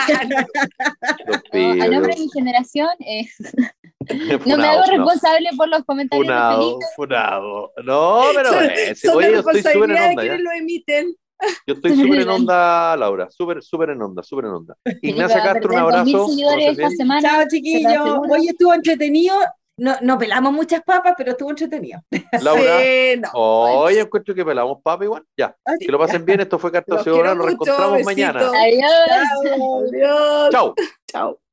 no, a nombre de pido. mi generación, eh, no me Funado, hago funado. responsable por los comentarios de Funado, Felipe. funado. No, pero Son, eh, son oye, de yo estoy súper en responsabilidad de onda, ¿ya? quienes lo emiten. Yo estoy súper en onda, Laura. Súper, súper en onda, súper en onda. Ignacia va a Castro, un perder dos mil abrazo. seguidores conoces esta bien. semana. Chao, se lo chiquillos. aseguro. Hoy estuvo entretenido. No, no pelamos muchas papas, pero estuvo entretenido. Laura. Sí, no. Oye, encuentro que pelamos papa igual. Ya. Así. Que lo pasen bien. Esto fue Carta Los Ciudadana. quiero Nos mucho, reencontramos besitos. mañana. Adiós. Adiós. Chao. Chao.